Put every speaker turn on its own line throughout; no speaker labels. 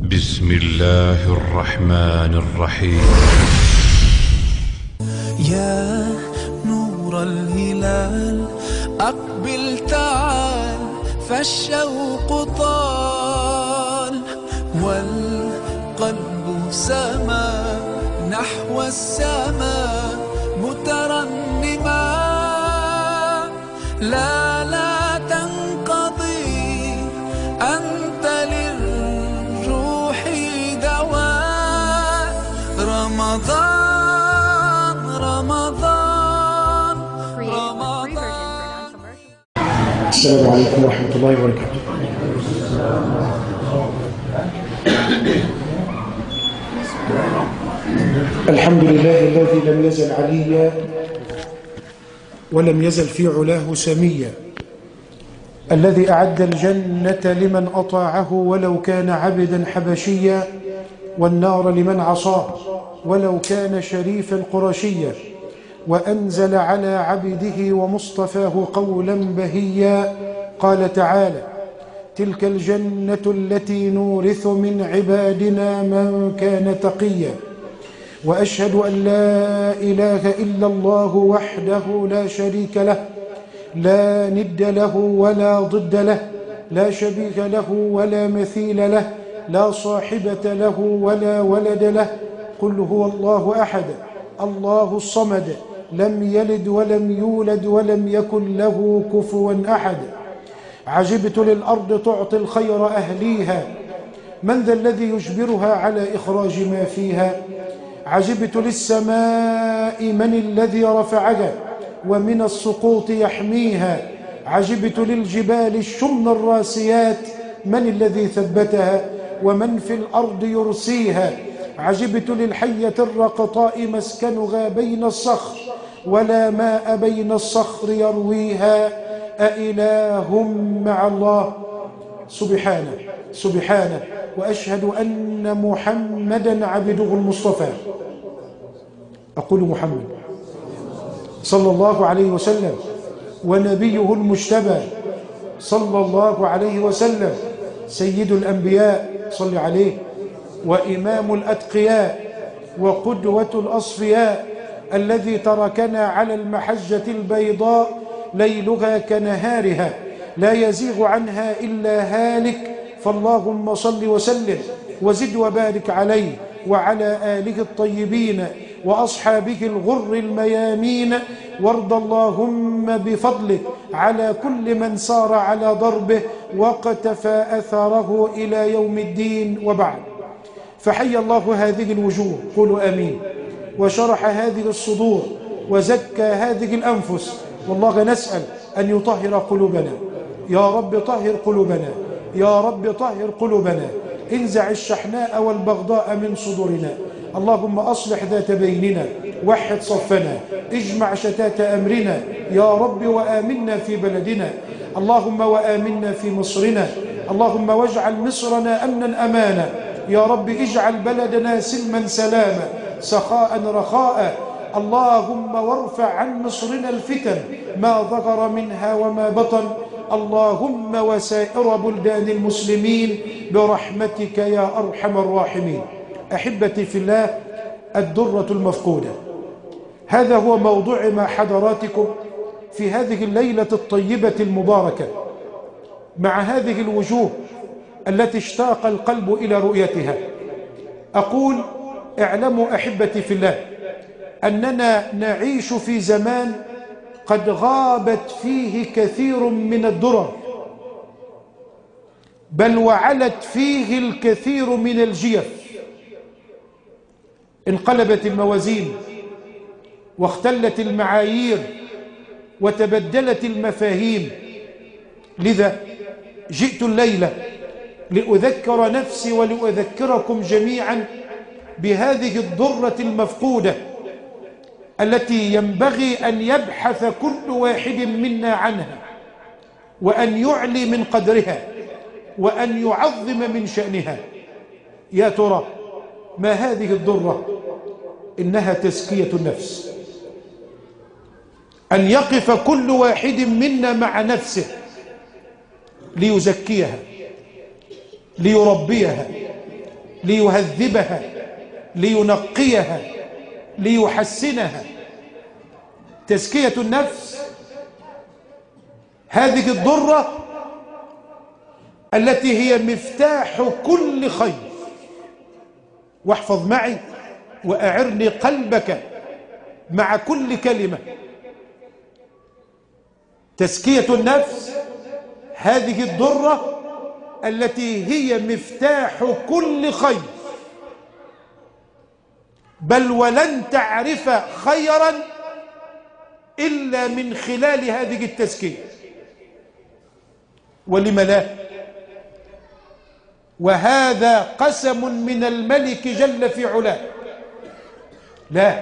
بسم الله الرحمن الرحيم.
يا نور الهلال أقبل تعال، فالشوق طال والقلب سما نحو السماء مترنما. لا تنقضي، أنت للروح دواء. رمضان رمضان رمضان.
السلام عليكم ورحمة الله وبركاته. الحمد لله الذي لم يزل عليا ولم يزل في علاه سميا، الذي أعد الجنة لمن أطاعه ولو كان عبدا حبشيا، والنار لمن عصاه ولو كان شريفا قرشيا، وأنزل على عبده ومصطفاه قولا بهيا. قال تعالى: تلك الجنة التي نورث من عبادنا من كان تقيا. وأشهد أن لا إله إلا الله وحده لا شريك له، لا ند له ولا ضد له، لا شبيه له ولا مثيل له، لا صاحبة له ولا ولد له. قل هو الله أحد الله الصمد، لم يلد ولم يولد ولم يكن له كفوا أحد. عجبت للأرض تعطي الخير أهليها، من ذا الذي يجبرها على إخراج ما فيها؟ عجبت للسماء، من الذي رفعها ومن السقوط يحميها؟ عجبت للجبال الشمن الراسيات، من الذي ثبتها ومن في الأرض يرسيها؟ عجبت للحية الرقطاء، مسكنها بين الصخر ولا ماء بين الصخر يرويها. أإله مع الله؟ سبحانه سبحانه. وأشهد أن محمدا عبده المصطفى. أقول محمد صلى الله عليه وسلم، ونبيه المجتبى صلى الله عليه وسلم، سيد الأنبياء صل عليه، وإمام الأتقياء، وقدوة الأصفياء، الذي تركنا على المحجة البيضاء ليلها كنهارها، لا يزيغ عنها إلا هالك. فاللهم صل وسلم وزد وبارك عليه وعلى آله الطيبين وأصحابه الغر الميامين. وارض اللهم بفضلك على كل من سار على ضربه واقتفى أثره إلى يوم الدين. وبعد، فحي الله هذه الوجوه، قولوا آمين، وشرح هذه الصدور، وزكى هذه الأنفس. والله نسأل أن يطهر قلوبنا. يا رب طهر قلوبنا، يا رب طهر قلوبنا، انزع الشحناء والبغضاء من صدورنا. اللهم أصلح ذات بيننا، وحد صفنا، اجمع شتات أمرنا يا رب، وآمنا في بلدنا. اللهم وآمنا في مصرنا، اللهم واجعل مصرنا أمنا أمانا يا رب. اجعل بلدنا سلما سلاما، سخاء رخاء. اللهم وارفع عن مصرنا الفتن ما ظهر منها وما بطن، اللهم وسائر بلدان المسلمين برحمتك يا أرحم الراحمين. أحبتي في الله، الدرة المفقودة، هذا هو موضوع مع حضراتكم في هذه الليلة الطيبة المباركة، مع هذه الوجوه التي اشتاق القلب إلى رؤيتها. أقول: اعلموا أحبتي في الله أننا نعيش في زمان قد غابت فيه كثير من الدرر، بل وعلت فيه الكثير من الجيف. انقلبت الموازين، واختلت المعايير، وتبدلت المفاهيم. لذا جئت الليلة لأذكر نفسي ولأذكركم جميعا بهذه الدرة المفقودة التي ينبغي أن يبحث كل واحد منا عنها، وأن يعلي من قدرها، وأن يعظم من شأنها. يا ترى ما هذه الدرة؟ إنها تزكية النفس. أن يقف كل واحد منا مع نفسه ليزكيها، ليربيها، ليهذبها، لينقيها، ليحسنها. تزكية النفس هذه الضرة التي هي مفتاح كل خير. واحفظ معي وأعرني قلبك مع كل كلمة. تزكية النفس هذه الضرة التي هي مفتاح كل خير، بل ولن تعرف خيرا إلا من خلال هذه التزكية. ولم لا؟ وهذا قسم من الملك جل في علاه. لا،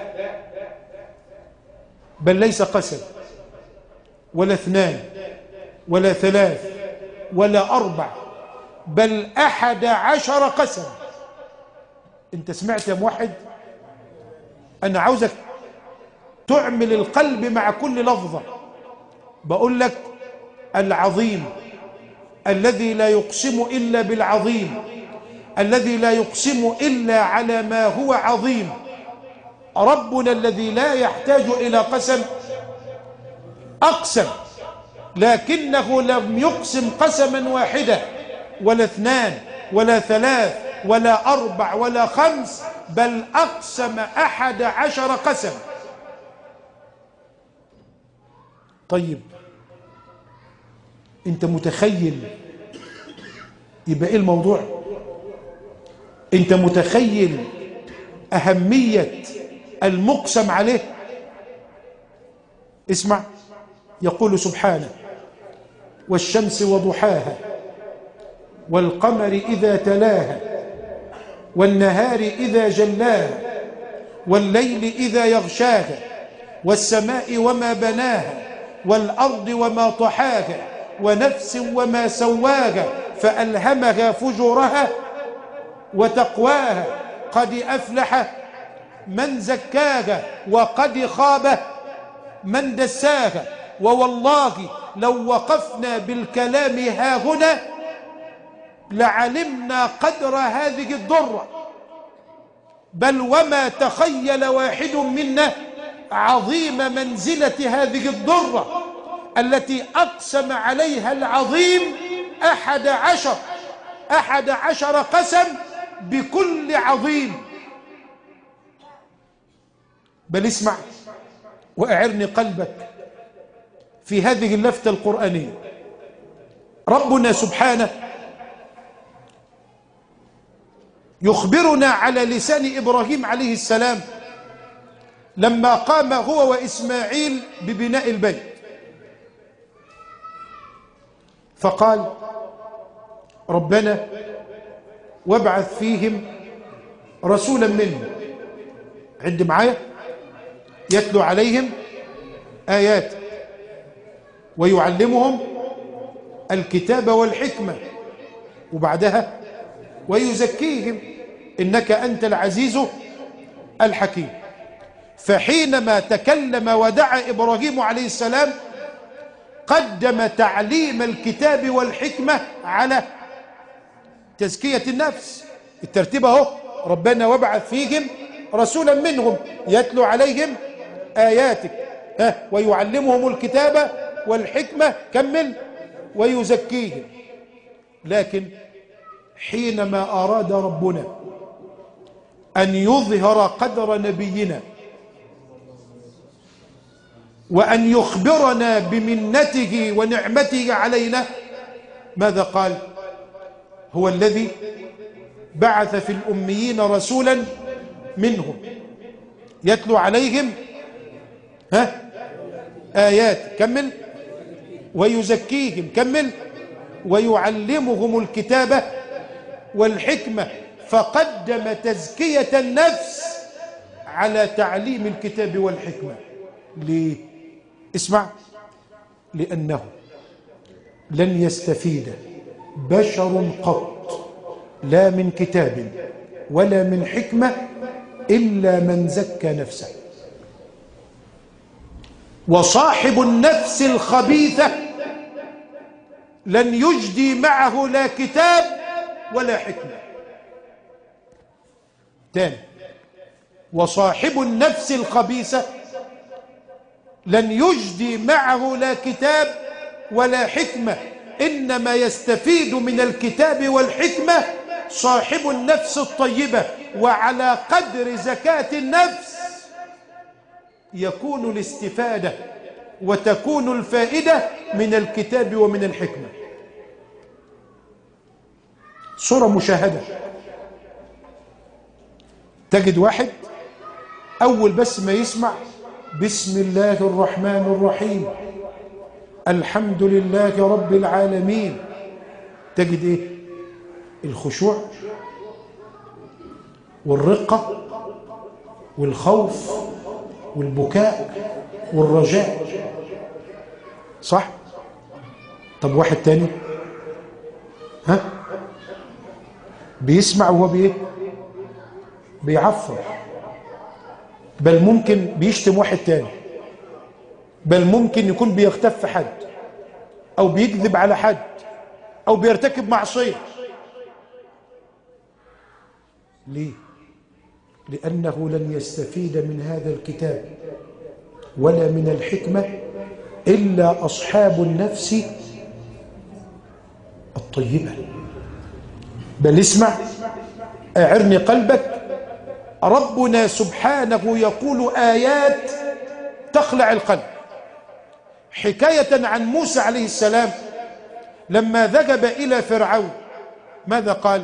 بل ليس قسم ولا اثنان ولا ثلاث ولا أربع، بل 11 قسم. انت سمعت يا موحد؟ أنا عاوزك تعمل القلب مع كل لفظة. بقول لك العظيم الذي لا يقسم إلا بالعظيم، الذي لا يقسم إلا على ما هو عظيم. ربنا الذي لا يحتاج إلى قسم أقسم، لكنه لم يقسم قسما واحدا ولا اثنان ولا ثلاث ولا أربع ولا خمس، بل أقسم 11 قسم. طيب انت متخيل يبقى ايه الموضوع؟ انت متخيل أهمية المقسم عليه؟ اسمع، يقول سبحانه: والشمس وضحاها والقمر إذا تلاها والنهار إذا جلاها والليل إذا يغشاها والسماء وما بناها والأرض وما طحاها ونفس وما سواها فألهمها فجورها وتقواها قد أفلح من زكاها وقد خاب من دساها. ووالله لو وقفنا بالكلام هاهنا لعلمنا قدر هذه الضرة، بل وما تخيل واحد منا عظيم منزلة هذه الضرة التي أقسم عليها العظيم 11 قسم بكل عظيم. بل اسمع وأعرني قلبك في هذه اللفتة القرآنية. ربنا سبحانه يخبرنا على لسان إبراهيم عليه السلام لما قام هو وإسماعيل ببناء البيت، فقال: ربنا وابعث فيهم رسولا منهم، عد معايا، يتلو عليهم آيات ويعلمهم الكتاب والحكمة، وبعدها ويزكيهم إنك أنت العزيز الحكيم. فحينما تكلم ودعا إبراهيم عليه السلام قدم تعليم الكتاب والحكمة على تزكية النفس. الترتيب اهو: ربنا وابعث فيهم رسولا منهم يتلو عليهم آياتك ويعلمهم الكتاب والحكمة، كمل، ويزكيهم. لكن حينما أراد ربنا أن يظهر قدر نبينا وأن يخبرنا بمنته ونعمته علينا، ماذا قال؟ هو الذي بعث في الأميين رسولا منهم يتلو عليهم آيات، كمل، ويزكيهم، كمل، ويعلمهم الكتاب والحكمة. فقدم تزكية النفس على تعليم الكتاب والحكمة. ليه؟ اسمع: لأنه لن يستفيد بشر قط لا من كتاب ولا من حكمة إلا من زكى نفسه. وصاحب النفس الخبيثة لن يجدي معه لا كتاب ولا حكمة. تاني، وصاحب النفس الخبيثة لن يجدي معه لا كتاب ولا حكمة، إنما يستفيد من الكتاب والحكمة صاحب النفس الطيبة. وعلى قدر زكاة النفس يكون الاستفادة وتكون الفائدة من الكتاب ومن الحكمة. صورة مشاهدة، تجد واحد أول بس ما يسمع بسم الله الرحمن الرحيم الحمد لله رب العالمين، تجد إيه؟ الخشوع والرقة والخوف والبكاء والرجاء، صح؟ طب واحد تاني بيسمع وهو بيعفر، بل ممكن بيشتم واحد تاني، بل ممكن يكون بيغتف حد أو بيكذب على حد أو بيرتكب معصية. ليه؟ لأنه لن يستفيد من هذا الكتاب ولا من الحكمة إلا أصحاب النفس الطيبة. بل اسمع، أعرني قلبك، ربنا سبحانه يقول آيات تخلع القلب، حكاية عن موسى عليه السلام لما ذهب إلى فرعون ماذا قال؟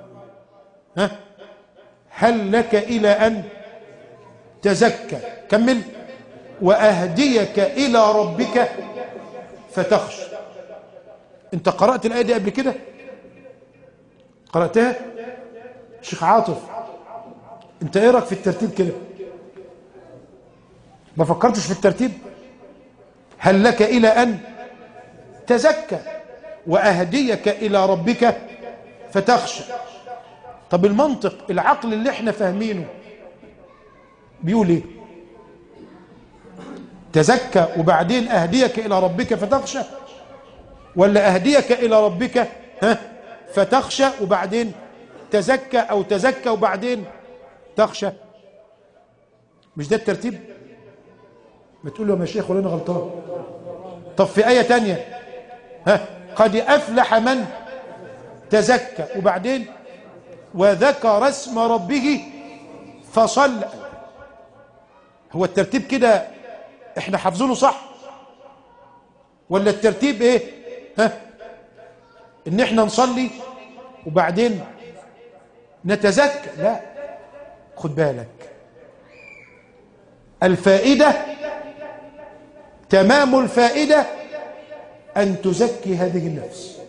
هل لك إلى أن تزكى، كمل، وأهديك إلى ربك فتخشى. أنت قرأت الآية دي قبل كده؟ قرأتها؟ شيخ عاطف أنت إيه رأيك في الترتيب كده؟ ما فكرتش في الترتيب؟ هل لك إلى أن تزكى وأهديك إلى ربك فتخشى. طب المنطق العقل اللي احنا فاهمينه بيقول ايه؟ تزكى وبعدين أهديك إلى ربك فتخشى، ولا أهديك إلى ربك فتخشى وبعدين تزكى، أو تزكى وبعدين تخشى؟ مش ده الترتيب؟ ما تقول له يا شيخ ولا أنا غلطان؟ طب في آية تانية قد أفلح من تزكى وبعدين وذكر اسم ربه فصلى. هو الترتيب كده احنا حافظينه صح ولا الترتيب ايه؟ ان احنا نصلي وبعدين نتزكى؟ لا، خد بالك، الفائدة تمام الفائدة أن تزكي هذه النفس.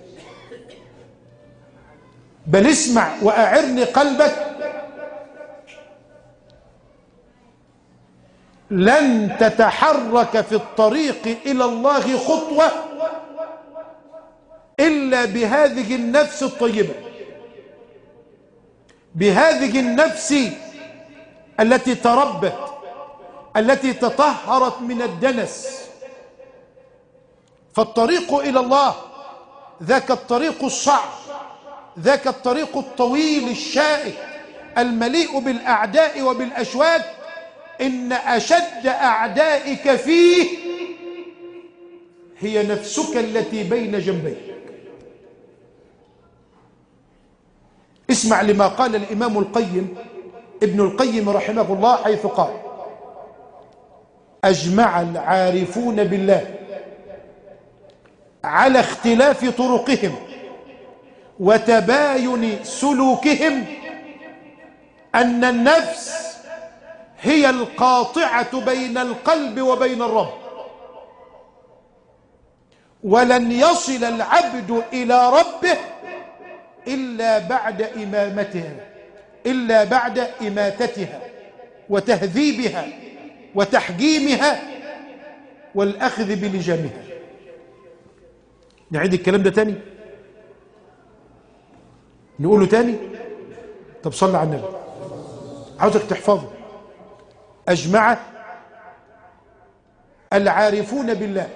بل اسمع وأعرني قلبك، لن تتحرك في الطريق إلى الله خطوة إلا بهذه النفس الطيبة، بهذه النفس التي تربت، التي تطهرت من الدنس. فالطريق إلى الله ذاك الطريق الصعب، ذاك الطريق الطويل الشائك المليء بالأعداء وبالأشواك، إن أشد أعدائك فيه هي نفسك التي بين جنبيك. اسمع لما قال الإمام القيم ابن القيم رحمه الله، حيث قال: أجمع العارفون بالله على اختلاف طرقهم وتباين سلوكهم أن النفس هي القاطعة بين القلب وبين الرب، ولن يصل العبد إلى ربه إلا بعد إماتتها وتهذيبها وتحجيمها والأخذ بلجامها. نعيد الكلام ده تاني، نقوله تاني. طب صل على النبي، عاوزك تحفظه. أجمع العارفون بالله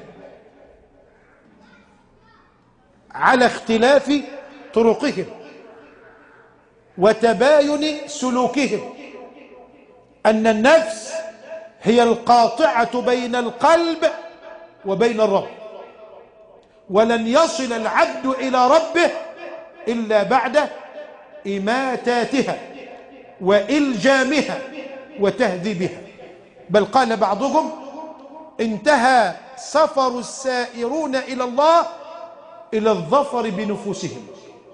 على اختلاف طرقهم وتباين سلوكهم، أن النفس هي القاطعة بين القلب وبين الرب، ولن يصل العبد إلى ربه إلا بعد إماتاتها وإلجامها وتهذيبها. بل قال بعضهم: انتهى سفر السائرون إلى الله إلى الظفر بنفوسهم.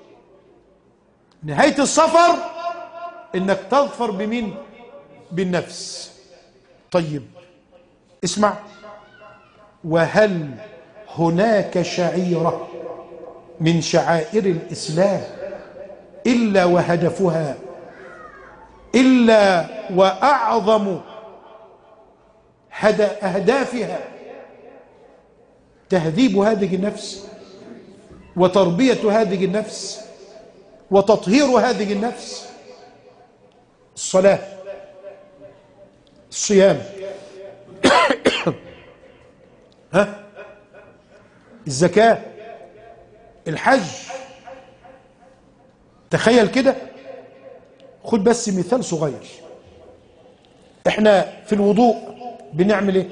نهاية السفر إنك تظفر بمين؟ بالنفس. طيب اسمع: وهل هناك شعيرة من شعائر الإسلام إلا وهدفها إلا وأعظم أهدافها تهذيب هذه النفس وتربية هذه النفس وتطهير هذه النفس؟ الصلاة، الصيام، الزكاة، الحج. تخيل كده، خد بس مثال صغير. احنا في الوضوء بنعمل ايه؟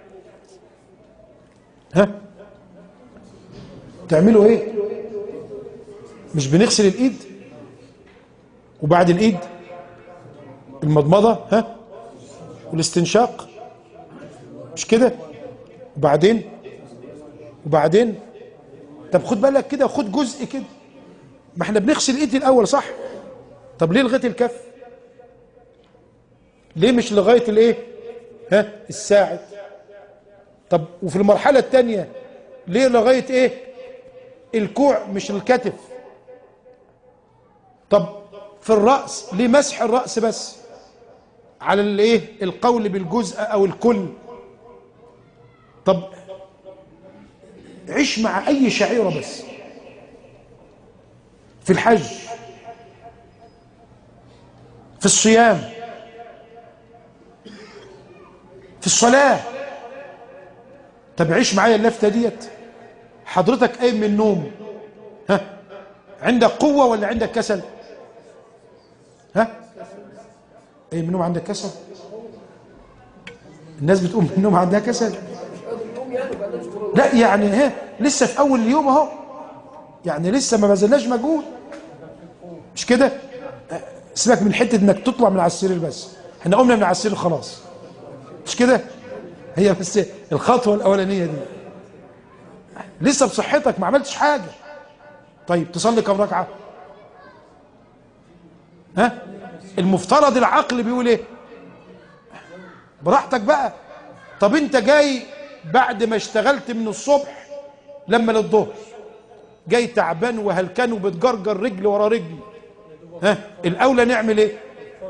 تعملوا ايه؟ مش بنغسل الايد؟ وبعد الايد المضمضة والاستنشاق، مش كده؟ وبعدين طب خد بالك كده، خد جزء كده. ما احنا بنغسل الايد الاول، صح؟ طب ليه لغايه الكف؟ ليه مش لغايه الايه؟ الساعد؟ طب وفي المرحله الثانيه ليه لغايه ايه؟ الكوع مش الكتف؟ طب في الراس ليه مسح الراس بس على الايه؟ القول بالجزء او الكل؟ طب عيش مع اي شعيره بس، في الحج، في الصيام، في الصلاة. طب عيش معايا اللفتة ديت. حضرتك قايم من النوم، عندك قوة ولا عندك كسل؟ قايم من النوم عندك كسل؟ الناس بتقوم من النوم عندها كسل؟ لا يعني لسه في اول اليوم اهو، يعني لسه ما بذلناش مجهود، مش كده؟ سيبك من حته انك تطلع من على السرير، بس احنا قمنا من على السرير خلاص، مش كده؟ هي بس الخطوه الاولانيه دي، لسه بصحتك ما عملتش حاجه. طيب تصلي كم ركعه؟ المفترض العقل بيقول ايه؟ براحتك بقى. طب انت جاي بعد ما اشتغلت من الصبح لما للظهر، جاي تعبان وهلكان وبتجرجر رجل ورا رجل، الاولى نعمل ايه؟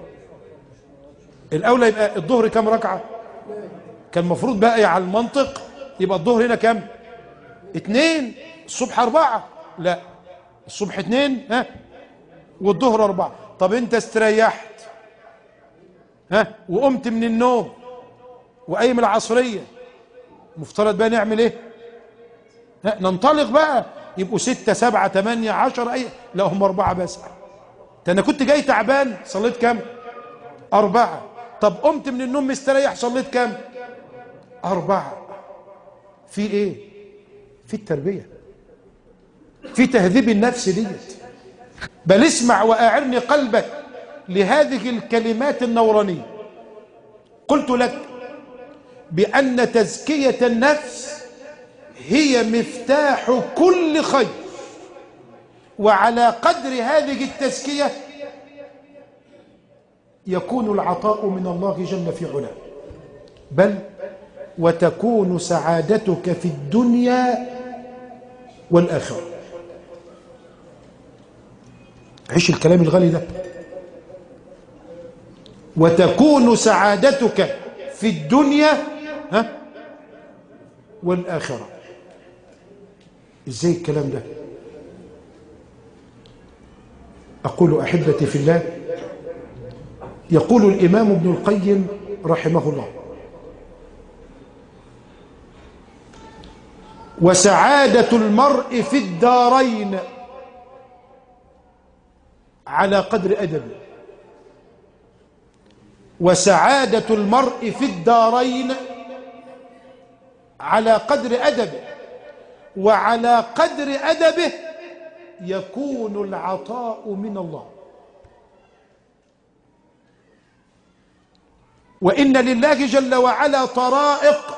الاولى يبقى الظهر كام ركعه؟ كان المفروض بقى على المنطق يبقى الظهر هنا كام؟ 2، الصبح 4. لا، الصبح 2 والظهر 4. طب انت استريحت وقمت من النوم وقايم العصريه، مفترض بقى نعمل ايه؟ ننطلق بقى، يبقوا 6 7 8 10 لا هم 4 بس. انا كنت جاي تعبان، صليت كام؟ 4. طب قمت من النوم مستريح، صليت كام؟ 4. في ايه؟ في التربية، في تهذيب النفس ديت. بل اسمع واعرني قلبك لهذه الكلمات النورانية. قلت لك بأن تزكية النفس هي مفتاح كل خير، وعلى قدر هذه التزكية يكون العطاء من الله جل في علاه، بل وتكون سعادتك في الدنيا والآخرة. عيش الكلام الغالي ده. وتكون سعادتك في الدنيا والآخرة. ازاي الكلام ده؟ أقول أحبتي في الله، يقول الإمام ابن القيم رحمه الله: وسعادة المرء في الدارين على قدر أدبه، وسعادة المرء في الدارين على قدر أدبه، وعلى قدر أدبه يكون العطاء من الله. وإن لله جل وعلا طرائق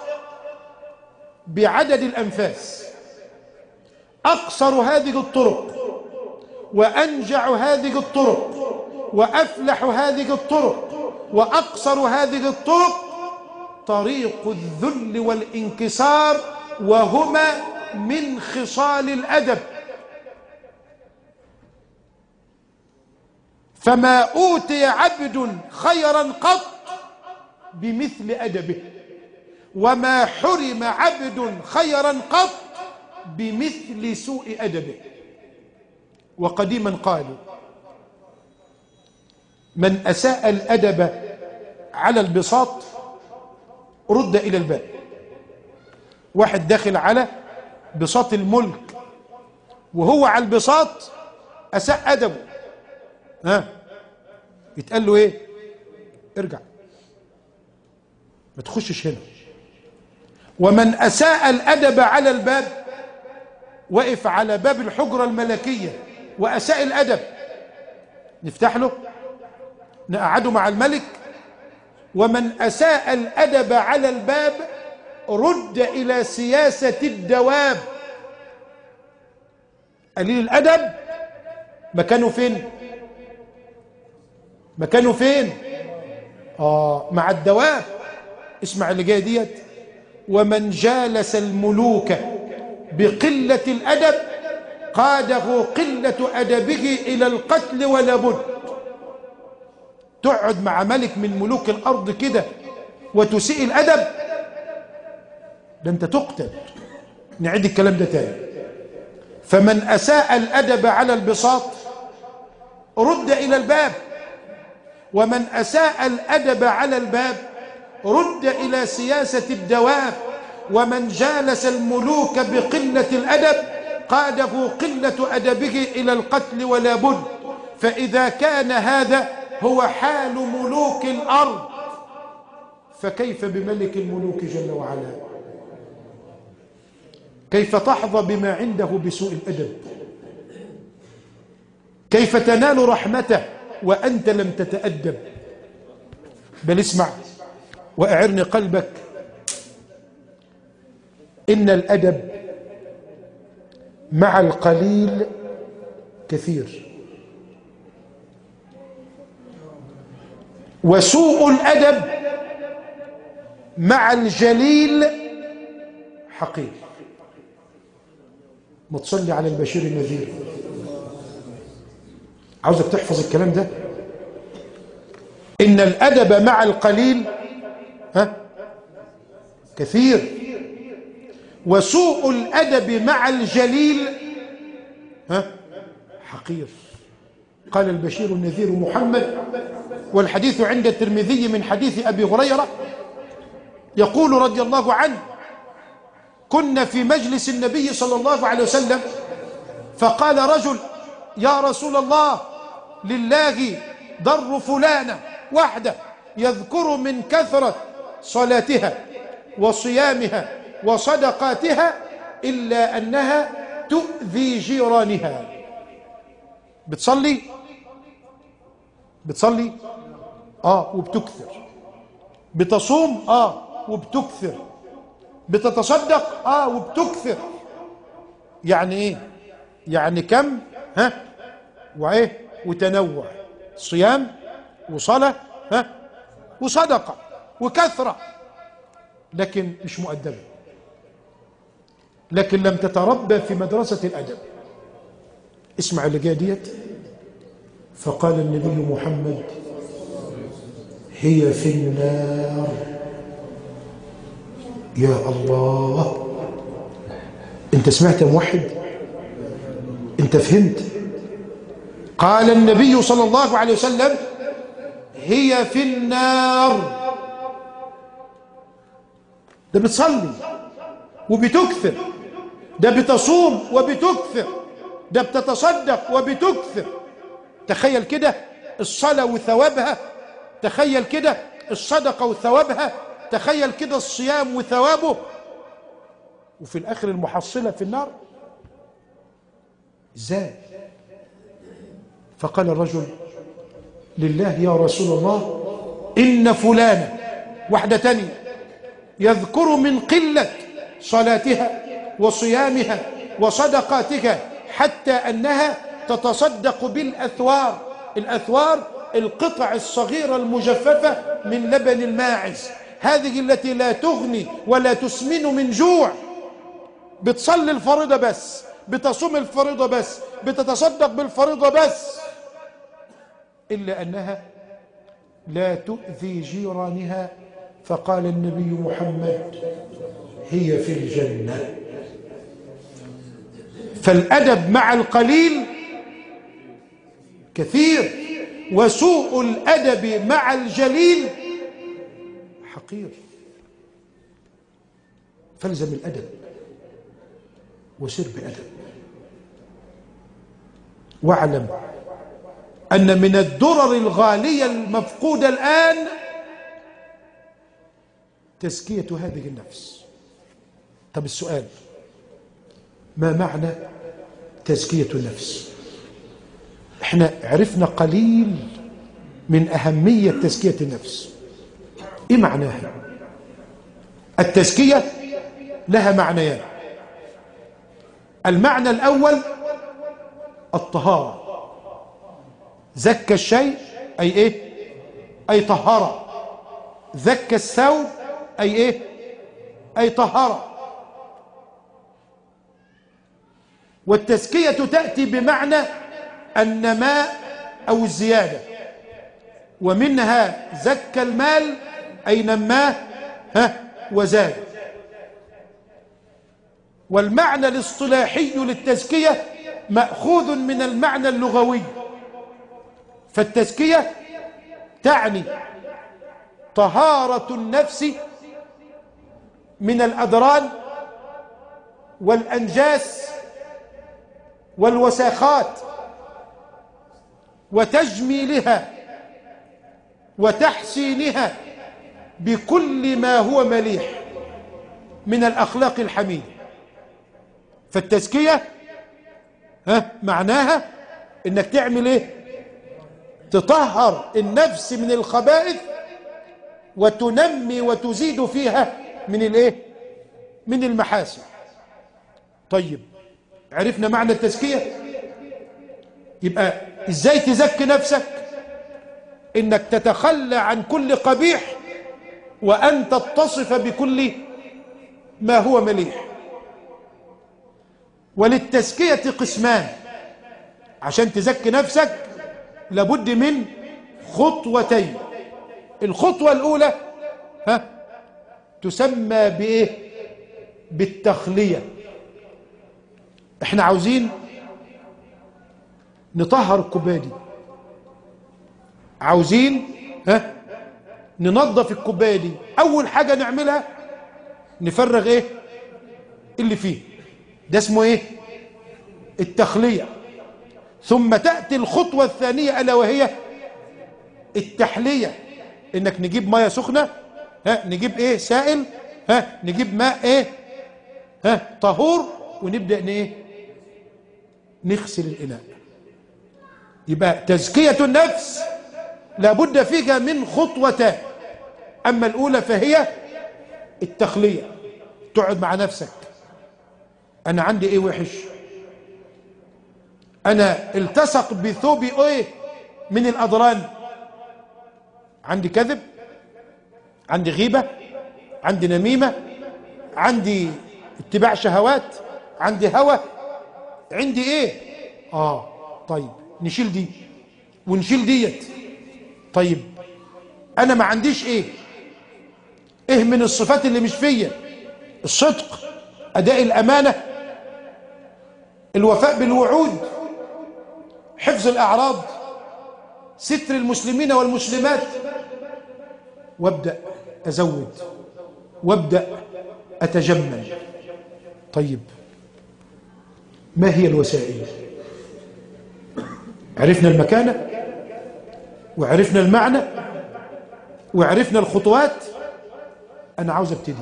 بعدد الأنفاس، أقصر هذه الطرق وأنجع هذه الطرق وأفلح هذه الطرق وأقصر هذه الطرق طريق الذل والانكسار، وهما من خصال الأدب. فما أوتي عبد خيرا قط بمثل أدبه، وما حرم عبد خيرا قط بمثل سوء أدبه. وقديما قالوا: من أساء الأدب على البساط رد إلى الباب. واحد داخل على بساط الملك وهو على البساط أساء أدبه، يتقال له إيه؟ ارجع، ما تخشش هنا. ومن أساء الأدب على الباب، وقف على باب الحجرة الملكية وأساء الأدب، نفتح له نقعده مع الملك. ومن أساء الأدب على الباب رد إلى سياسة الدواب. قليل الأدب مكانه فين؟ مكانه فين؟ مع الدواب. اسمع اللي جاي ديت: ومن جالس الملوك بقلة الأدب قاده قلة أدبه إلى القتل ولا بد. تقعد مع ملك من ملوك الأرض كده وتسيء الأدب، ده أنت تقتل. نعيد الكلام ده تاني: فمن أساء الأدب على البساط رد إلى الباب، ومن أساء الأدب على الباب رد إلى سياسة الدواب. ومن جالس الملوك بقلة الأدب قاده قلة أدبه إلى القتل ولا بد. فإذا كان هذا هو حال ملوك الأرض، فكيف بملك الملوك جل وعلا؟ كيف تحظى بما عنده بسوء الأدب؟ كيف تنال رحمته وأنت لم تتأدب؟ بل اسمع وأعرني قلبك: إن الأدب مع القليل كثير، وسوء الأدب مع الجليل حقير. ما تصلي على البشير النذير. عاوزك تحفظ الكلام ده: إن الأدب مع القليل كثير، وسوء الأدب مع الجليل حقير. قال البشير النذير محمد، والحديث عند الترمذي من حديث أبي هريرة يقول رضي الله عنه: كنا في مجلس النبي صلى الله عليه وسلم فقال رجل: يا رسول الله، لله ضر فلانة وحده يذكر من كثرة صلاتها وصيامها وصدقاتها إلا أنها تؤذي جيرانها. بتصلي وبتكثر، بتصوم وبتكثر، بتتصدق وبتكثر. يعني ايه؟ يعني كم وايه وتنوع، صيام وصلاة وصدقة وكثرة، لكن مش مؤدبة، لكن لم تتربى في مدرسة الأدب. اسمع اللي جاء ديت: فقال النبي محمد: هي في النار. يا الله، انت سمعت موحد؟ انت فهمت؟ قال النبي صلى الله عليه وسلم: هي في النار. ده بتصلي وبتكثر، ده بتصوم وبتكثر، ده بتتصدق وبتكثر. تخيل كده الصلاة وثوابها، تخيل كده الصدقة وثوابها، تخيل كده الصيام وثوابه، وفي الآخر المحصلة في النار. ازاي؟ فقال الرجل لله يا رسول الله إن فلانة، واحدة تانية، يذكر من قلة صلاتها وصيامها وصدقاتها حتى أنها تتصدق بالأثوار. الأثوار القطع الصغيرة المجففة من لبن الماعز، هذه التي لا تغني ولا تسمن من جوع. بتصلي الفريضة بس، بتصوم الفريضة بس، بتتصدق بالفريضة بس، إلا أنها لا تؤذي جيرانها. فقال النبي محمد هي في الجنة. فالأدب مع القليل كثير، وسوء الأدب مع الجليل حقير. فالزم الأدب وسر بأدب، واعلم أن من الدرر الغالية المفقودة الآن تزكية هذه النفس. طب السؤال، ما معنى تزكية النفس؟ احنا عرفنا قليل من أهمية تزكية النفس. ايه معناها؟ التزكية لها معنيان. المعنى الأول الطهارة. زكى الشيء أي إيه؟ أي طهرة. زكى الثوب أي إيه؟ أي طهرة. والتزكية تأتي بمعنى النماء أو الزيادة، ومنها زكى المال أي نماه وزاد. والمعنى الاصطلاحي للتزكية مأخوذ من المعنى اللغوي. فالتزكية تعني طهارة النفس من الأدران والأنجاس والوساخات، وتجميلها وتحسينها بكل ما هو مليح من الأخلاق الحميدة. فالتزكية معناها انك تعمل ايه؟ تطهر النفس من الخبائث وتنمي وتزيد فيها من الايه؟ من المحاسن. طيب عرفنا معنى التزكية. يبقى ازاي تزكي نفسك؟ انك تتخلى عن كل قبيح وان تتصف بكل ما هو مليح. وللتزكية قسمان. عشان تزكي نفسك لابد من خطوتين. الخطوة الأولى تسمى بإيه؟ بالتخلية. احنا عاوزين نطهر الكوباية دي، عاوزين ننظف الكوباية دي. أول حاجة نعملها نفرغ إيه اللي فيه. ده اسمه إيه؟ التخلية. ثم تأتي الخطوة الثانية ألا وهي التحلية. إنك نجيب مية سخنة، نجيب إيه؟ سائل، نجيب ماء إيه؟ طهور، ونبدأ إيه؟ نغسل الإناء. يبقى تزكية النفس لابد فيها من خطوتان. أما الأولى فهي التخلية. تقعد مع نفسك، أنا عندي إيه وحش؟ أنا التصق بثوبي إيه من الأضران؟ عندي كذب، عندي غيبة، عندي نميمة، عندي اتباع شهوات، عندي هوى، عندي إيه؟ طيب نشيل دي ونشيل ديت. طيب أنا ما عنديش إيه من الصفات اللي مش فيا؟ الصدق، أداء الأمانة، الوفاء بالوعود، حفظ الأعراض، ستر المسلمين والمسلمات. وابدأ أزود وابدأ أتجمل. طيب ما هي الوسائل؟ عرفنا المكانة وعرفنا المعنى وعرفنا الخطوات. أنا عاوز أبتدي،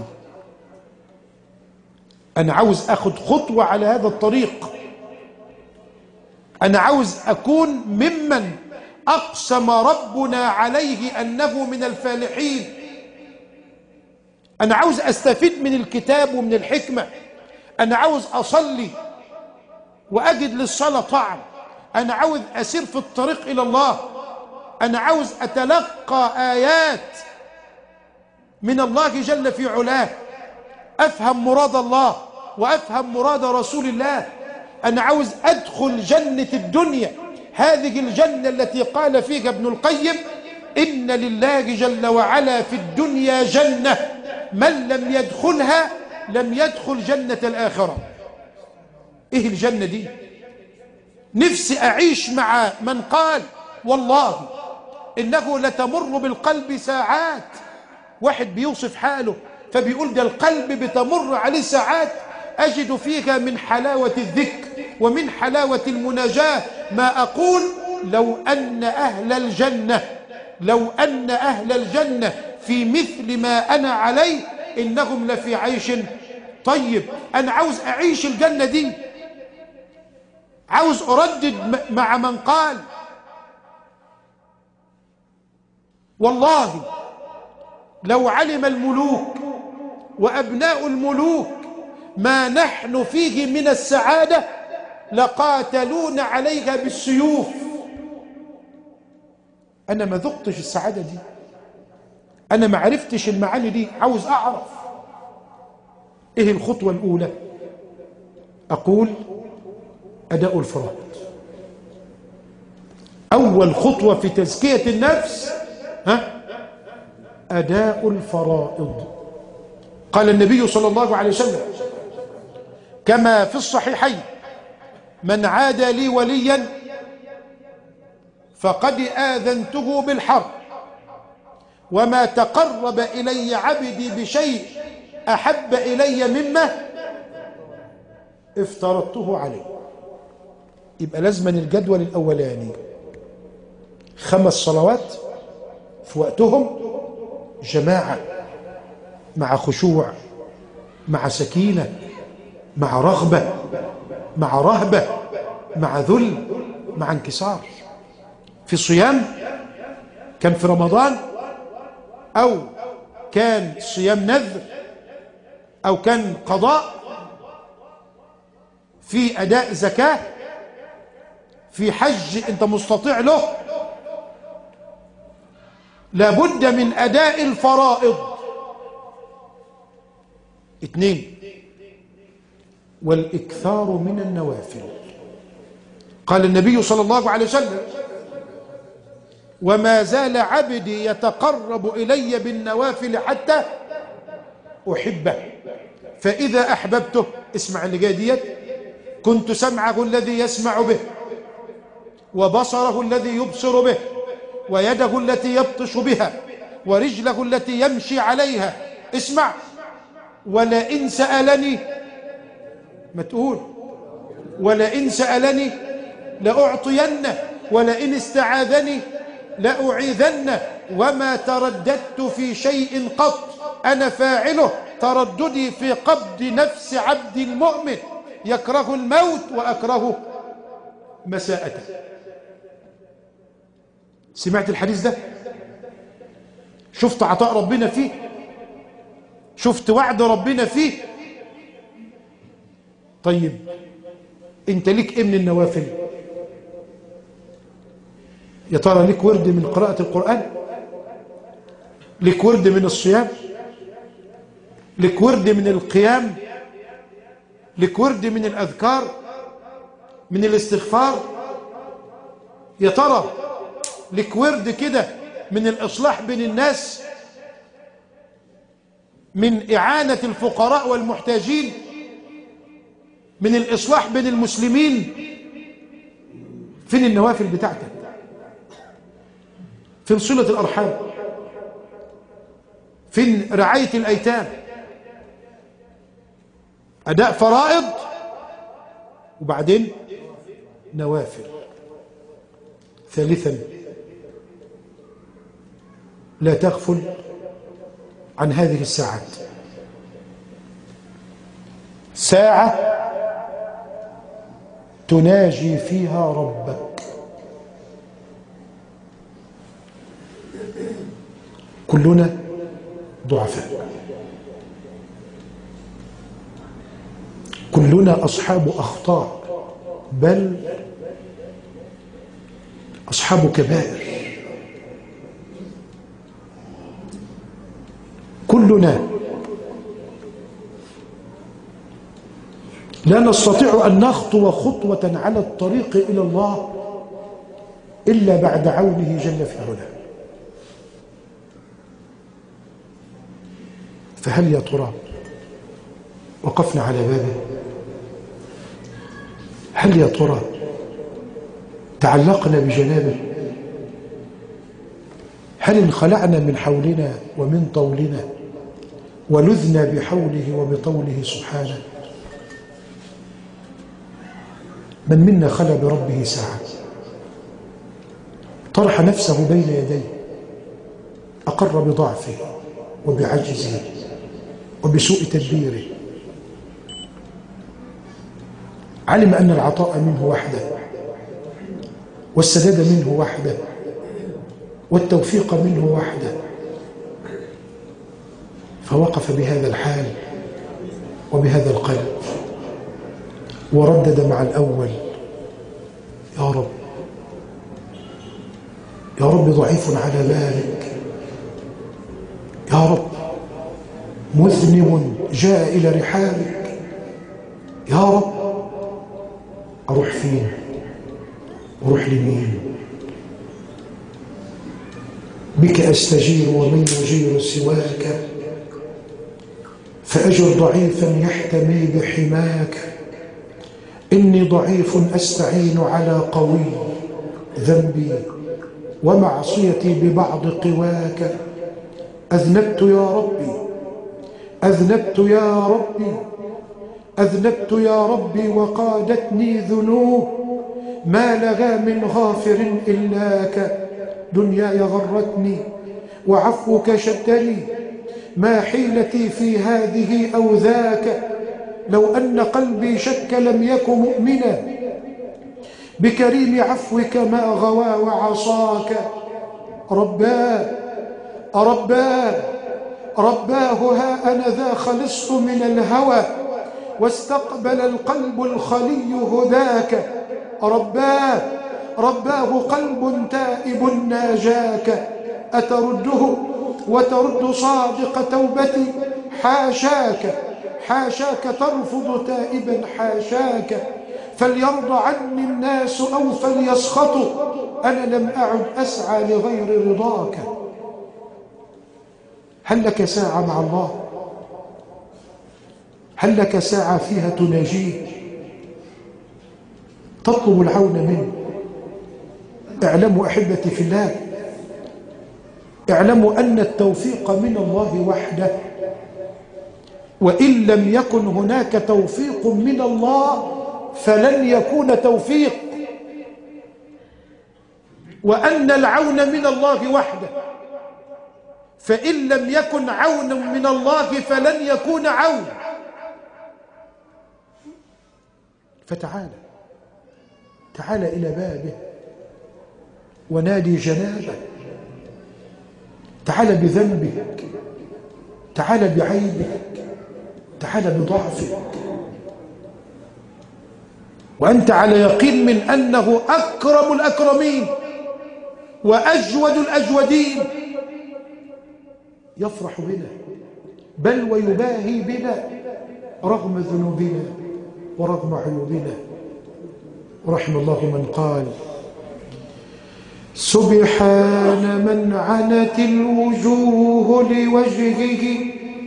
أنا عاوز أخذ خطوة على هذا الطريق. أنا عاوز أكون ممن أقسم ربنا عليه أنه من الفالحين. أنا عاوز أستفيد من الكتاب ومن الحكمة. أنا عاوز أصلي وأجد للصلاة طعم. أنا عاوز أسير في الطريق إلى الله. أنا عاوز أتلقى آيات من الله جل في علاه، أفهم مراد الله وأفهم مراد رسول الله. أنا عاوز أدخل جنة الدنيا، هذه الجنة التي قال فيها ابن القيم: إن لله جل وعلا في الدنيا جنة من لم يدخلها لم يدخل جنة الآخرة. إيه الجنة دي؟ نفسي أعيش مع من قال والله إنه لتمر بالقلب ساعات. واحد بيوصف حاله فبيقول ده القلب بتمر عليه ساعات أجد فيها من حلاوة الذكر ومن حلاوة المناجاة ما أقول لو أن أهل الجنة في مثل ما أنا عليه إنهم لفي عيش طيب. أنا عاوز أعيش الجنة دي، عاوز أردد مع من قال والله لو علم الملوك وأبناء الملوك ما نحن فيه من السعادة لقاتلون عليها بالسيوف. أنا ما ذقتش السعادة دي، أنا ما عرفتش المعاني دي، عاوز أعرف. إيه الخطوة الأولى؟ أقول أداء الفرائض. أول خطوة في تزكية النفس أداء الفرائض. قال النبي صلى الله عليه وسلم كما في الصحيحين: من عادى لي وليا فقد آذنته بالحرب، وما تقرب إلي عبدي بشيء أحب إلي مما افترضته عليه. يبقى لازما الجدول الأولاني 5 صلوات في وقتهم، جماعة، مع خشوع، مع سكينة، مع رغبة، مع رهبة، مع ذل، مع انكسار. في صيام كان في رمضان أو كان صيام نذر أو كان قضاء، في أداء زكاة، في حج أنت مستطيع له، لابد من أداء الفرائض. 2 والإكثار من النوافل. قال النبي صلى الله عليه وسلم: وما زال عبدي يتقرب إلي بالنوافل حتى أحبه، فإذا أحببته، اسمع اللي جاي ديت، كنت سمعه الذي يسمع به، وبصره الذي يبصر به، ويده التي يبطش بها، ورجله التي يمشي عليها. اسمع: ولئن سألني، ما تقول ولئن سألني لأعطينه، ولئن استعاذني لأعيذنه، وما ترددت في شيء قط أنا فاعله ترددي في قبض نفس عبد المؤمن، يكره الموت وأكره مساءته. سمعت الحديث ده؟ شفت عطاء ربنا فيه؟ شفت وعد ربنا فيه؟ طيب انت ليك ايه من النوافل؟ يا ترى ليك ورد من قراءة القرآن؟ ليك ورد من الصيام؟ ليك ورد من القيام؟ ليك ورد من الأذكار، من الاستغفار؟ يا ترى ليك ورد كده من الإصلاح بين الناس، من إعانة الفقراء والمحتاجين، من الإصلاح بين المسلمين؟ فين النوافل بتاعتك؟ فين صلة الأرحام؟ فين رعاية الأيتام؟ أداء فرائض وبعدين نوافل. ثالثا، لا تغفل عن هذه الساعات. ساعة تناجي فيها ربك. كلنا ضعفاء، كلنا أصحاب أخطاء، بل أصحاب كبائر. كلنا لا نستطيع أن نخطو خطوة على الطريق إلى الله إلا بعد عونه جل في علاه. فهل يا ترى وقفنا على بابه؟ هل يا ترى تعلقنا بجنابه؟ هل انخلعنا من حولنا ومن طولنا ولذنا بحوله وبطوله سبحانه؟ من منا خلى بربه ساعة، طرح نفسه بين يديه، أقر بضعفه وبعجزه وبسوء تدبيره، علم أن العطاء منه وحده والسداد منه وحده والتوفيق منه وحده، فوقف بهذا الحال وبهذا القلب وردد مع الأول: يا رب، يا رب ضعيف على بابك، يا رب مذنب جاء إلى رحابك، يا رب أروح فين أروح لمين؟ بك أستجير ومن يجير سواك، فأجر ضعيفا يحتمي بحماك، إني ضعيف أستعين على قوي، ذنبي ومعصيتي ببعض قواك، أذنبت يا ربي، أذنبت يا ربي، أذنبت يا ربي، وقادتني ذنوب ما لغى من غافر إلاك، دنياي غرتني وعفوك شدني، ما حيلتي في هذه أو ذاك، لو أن قلبي شك لم يك مؤمنا، بكريم عفوك ما غوى وعصاك، رباه رباه رباه، ها أنا ذا خلصت من الهوى، واستقبل القلب الخلي هداك، رباه رباه قلب تائب ناجاك، أترده وترد صادق توبتي، حاشاك حاشاك ترفض تائبا، حاشاك، فليرضى عني الناس أو فليسخطوا، أنا لم أعد أسعى لغير رضاك. هل لك ساعة مع الله؟ هل لك ساعة فيها تناجيه تطلب العون منه؟ اعلموا أحبتي في الله، اعلموا أن التوفيق من الله وحده، وإن لم يكن هناك توفيق من الله فلن يكون توفيق، وأن العون من الله وحده، فإن لم يكن عون من الله فلن يكون عون. فتعال إلى بابه ونادي جنابه، تعال بذنبك، تعال بعيبك، تعال بضعفك، وأنت على يقين من أنه أكرم الأكرمين وأجود الأجودين، يفرح بنا بل ويباهي بنا رغم ذنوبنا ورغم عيوبنا. ورحم الله من قال: سبحان من عنت الوجوه لوجهه،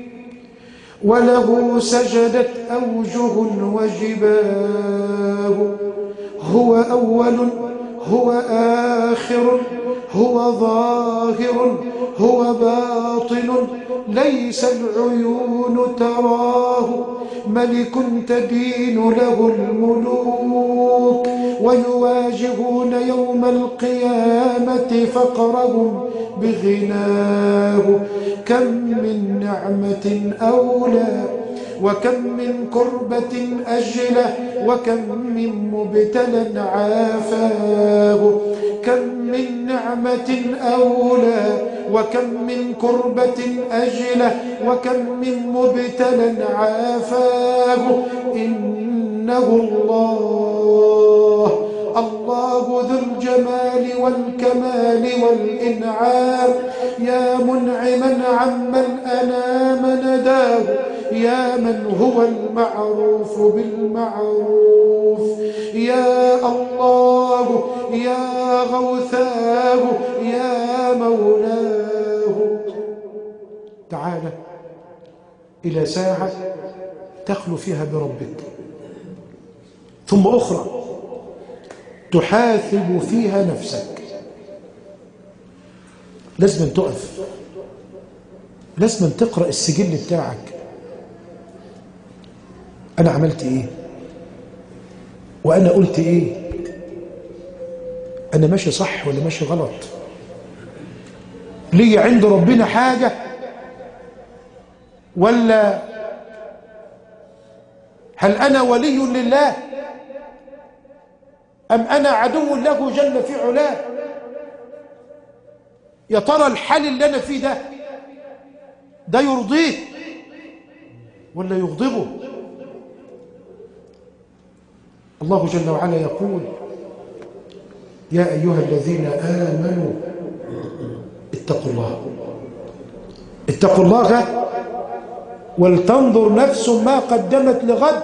وله سجدت أوجه وجباه، هو أول هو آخر هو ظاهر هو باطن، ليس العيون تراه، ملك تدين له الملوك، ويواجهون يوم القيامة فقرهم بغناه. كم من نعمة أولى وكم من كربة أجله وكم من مبتلى عافاه. كم من نعمة أولى وكم من كربة أجله وكم من مبتلى عافاه. إنه الله ذو الجمال والكمال والإنعام. يا منعما عمن أنام نداه، يا من هو المعروف بالمعروف. يا الله يا غوثاه يا مولاه. تعال إلى ساعة تخلو فيها بربك، ثم أخرى تحاسب فيها نفسك. لازم تقف، لازم تقرأ السجل بتاعك. أنا عملت إيه؟ وأنا قلت إيه؟ أنا ماشي صح ولا ماشي غلط؟ لي عند ربنا حاجة ولا هل أنا ولي لله أم أنا عدو له جل في علاه؟ يا ترى الحال اللي أنا فيه ده يرضيه ولا يغضبه؟ الله جل وعلا يقول: يا أيها الذين آمنوا اتقوا الله، اتقوا الله ولتنظر نفس ما قدمت لغد،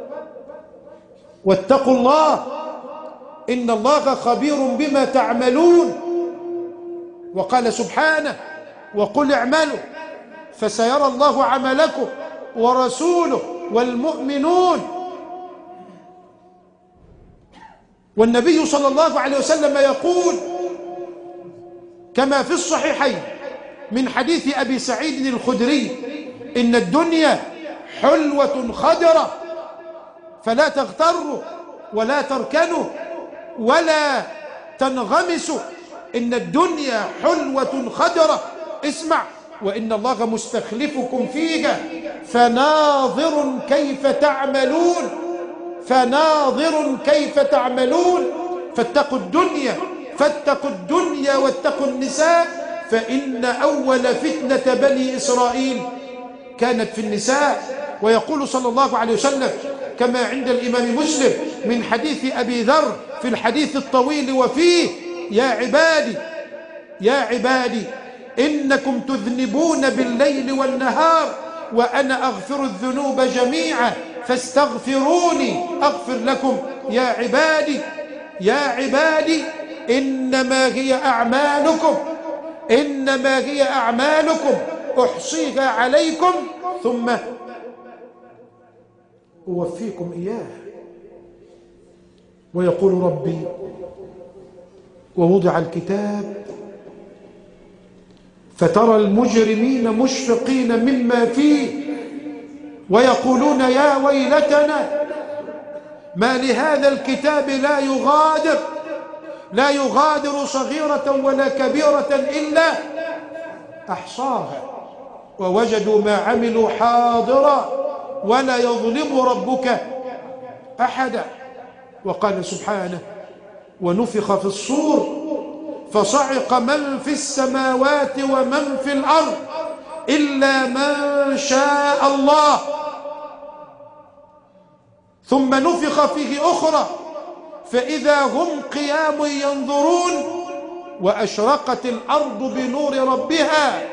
واتقوا الله إن الله خبير بما تعملون. وقال سبحانه: وقل اعملوا فسيرى الله عملكم ورسوله والمؤمنون. والنبي صلى الله عليه وسلم يقول كما في الصحيحين من حديث أبي سعيد الخدري: إن الدنيا حلوة خضرة فلا تغتروا ولا تركنوا ولا تنغمسوا. إن الدنيا حلوة خضرة، اسمع: وإن الله مستخلفكم فيها فناظر كيف تعملون، فناظر كيف تعملون. فاتقوا الدنيا واتقوا النساء، فإن أول فتنة بني إسرائيل كانت في النساء. ويقول صلى الله عليه وسلم كما عند الإمام مسلم من حديث أبي ذر في الحديث الطويل وفيه: يا عبادي إنكم تذنبون بالليل والنهار وأنا أغفر الذنوب جميعا فاستغفروني أغفر لكم. يا عبادي إنما هي أعمالكم أحصيها عليكم ثم أوفيكم إياه. ويقول ربي: ووضع الكتاب فترى المجرمين مشفقين مما فيه ويقولون يا ويلتنا ما لهذا الكتاب لا يغادر صغيرة ولا كبيرة إلا أحصاها ووجدوا ما عملوا حاضرا ولا يظلم ربك أحدا. وقال سبحانه: ونفخ في الصور فصعق من في السماوات ومن في الأرض إلا من شاء الله، ثم نفخ فيه أخرى فإذا هم قيام ينظرون وأشرقت الأرض بنور ربها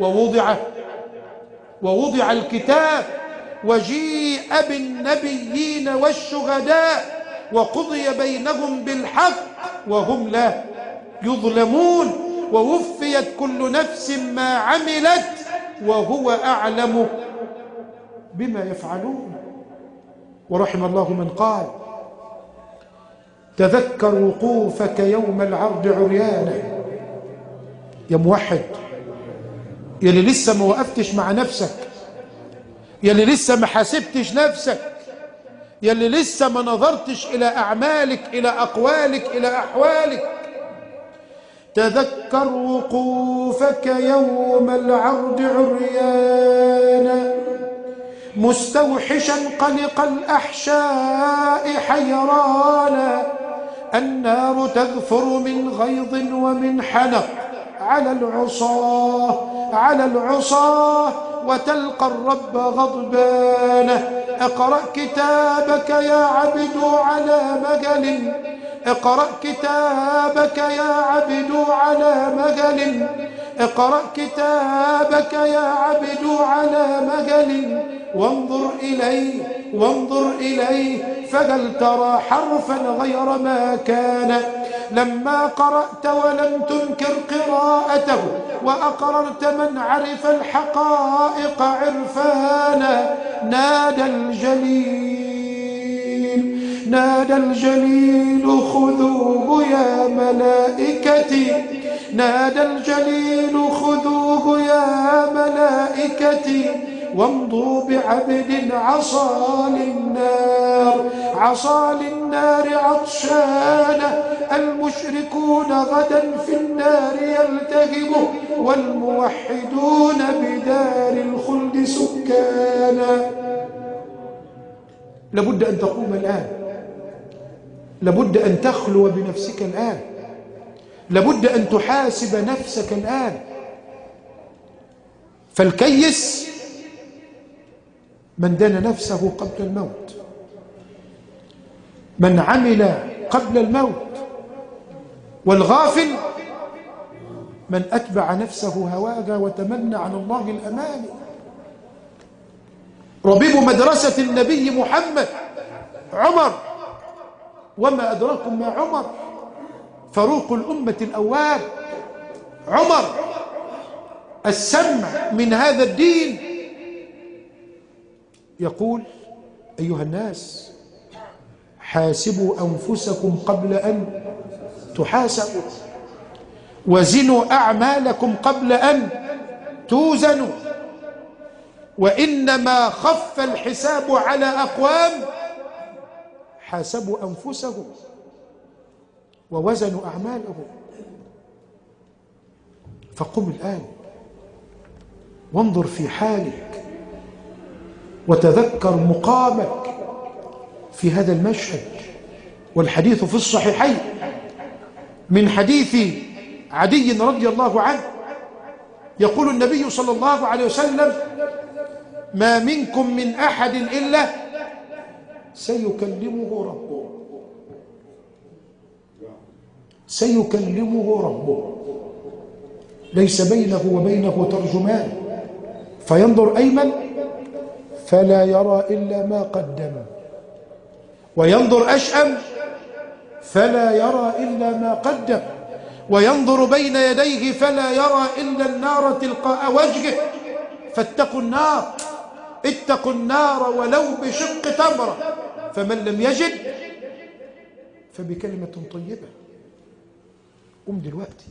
ووضع الكتاب وجيء بالنبيين والشهداء وقضي بينهم بالحق وهم لا يظلمون ووفيت كل نفس ما عملت وهو أعلم بما يفعلون. ورحم الله من قال: تذكر وقوفك يوم العرض عريانا. يا موحد، يا اللي لسه ما وقفتش مع نفسك، يا اللي لسه ما حاسبتش نفسك، يلي لسه ما نظرتش إلى أعمالك، إلى أقوالك، إلى أحوالك. تذكر وقوفك يوم العرض عريانا، مستوحشا قلق الأحشاء حيرانا. النار تذفر من غيظ ومن حنق على العصاة وتلقى الرب غضبانه. اقرأ كتابك يا عبد على مجل، اقرأ كتابك يا عبد على مجل، اقرأ كتابك يا عبد على مجل. وانظر إليه فهل ترى حرفا غير ما كان. لما قرأت ولم تنكر قراءته، وأقررت من عرف الحقائق عرفانا. نادى الجليل خذوه يا ملائكتي، نادى الجليل خذوه يا ملائكتي. وامضوا بعبد عصى للنار عطشانا. المشركون غدا في النار يلتهبوا، والموحدون بدار الخلد سكانا. لابد أن تقوم الآن، لابد أن تخلو بنفسك الآن، لابد أن تحاسب نفسك الآن. فالكيس من دان نفسه قبل الموت، من عمل قبل الموت. والغافل من أتبع نفسه هواها وتمنى على الله الأماني. ربيب مدرسة النبي محمد عمر، وما أدراكم ما عمر، فاروق الأمة الأواب. عمر السمع من هذا الدين يقول: أيها الناس، حاسبوا أنفسكم قبل أن تحاسبوا، وزنوا أعمالكم قبل أن توزنوا. وإنما خف الحساب على أقوام حاسبوا أنفسهم ووزنوا أعمالهم. فقم الآن وانظر في حالك وتذكر مقامك في هذا المشهد. والحديث في الصحيحين من حديث عدي رضي الله عنه، يقول النبي صلى الله عليه وسلم: ما منكم من أحد إلا سيكلمه ربه، سيكلمه ربه، ليس بينه وبينه ترجمان، فينظر أيمن فلا يرى إلا ما قدم، وينظر أشأم فلا يرى إلا ما قدم، وينظر بين يديه فلا يرى إلا النار تلقاء وجهه. فاتقوا النار، اتقوا النار ولو بشق تمرة، فمن لم يجد فبكلمة طيبة. قم دلوقتي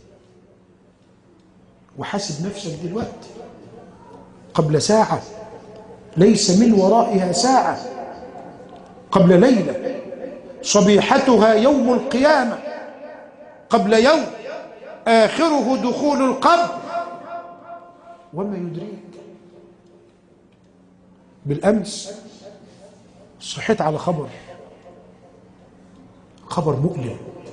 وحاسب نفسك دلوقتي قبل ساعة، ليس من ورائها ساعة، قبل ليلة صبيحتها يوم القيامة، قبل يوم آخره دخول القبر. وما يدريك، بالأمس صحيت على خبر مؤلم،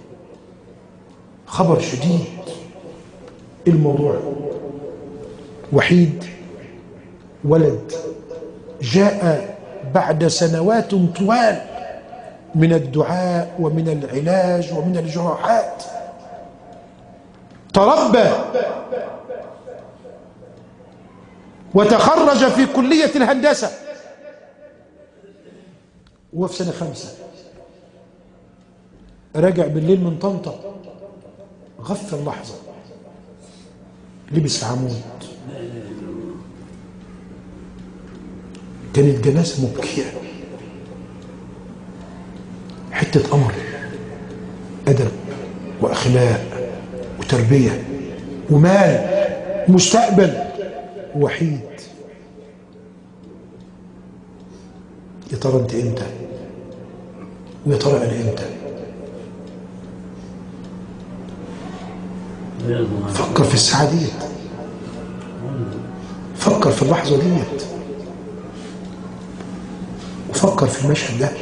خبر شديد. الموضوع وحيد، ولد جاء بعد سنوات طوال من الدعاء ومن العلاج ومن الجراحات، تربى وتخرج في كلية الهندسة وهو في سنة 5. رجع بالليل من طنطا، غفل اللحظة، لبس في عمود. كانت جنازة مبكية، حتة أمر، أدب وأخلاق وتربية ومال ومستقبل، وحيد. يا ترى أنت إمتى ويا ترى أنا إمتى؟ فكر في الساعة ديت، فكر في اللحظة ديت، وفكر في المشهد ده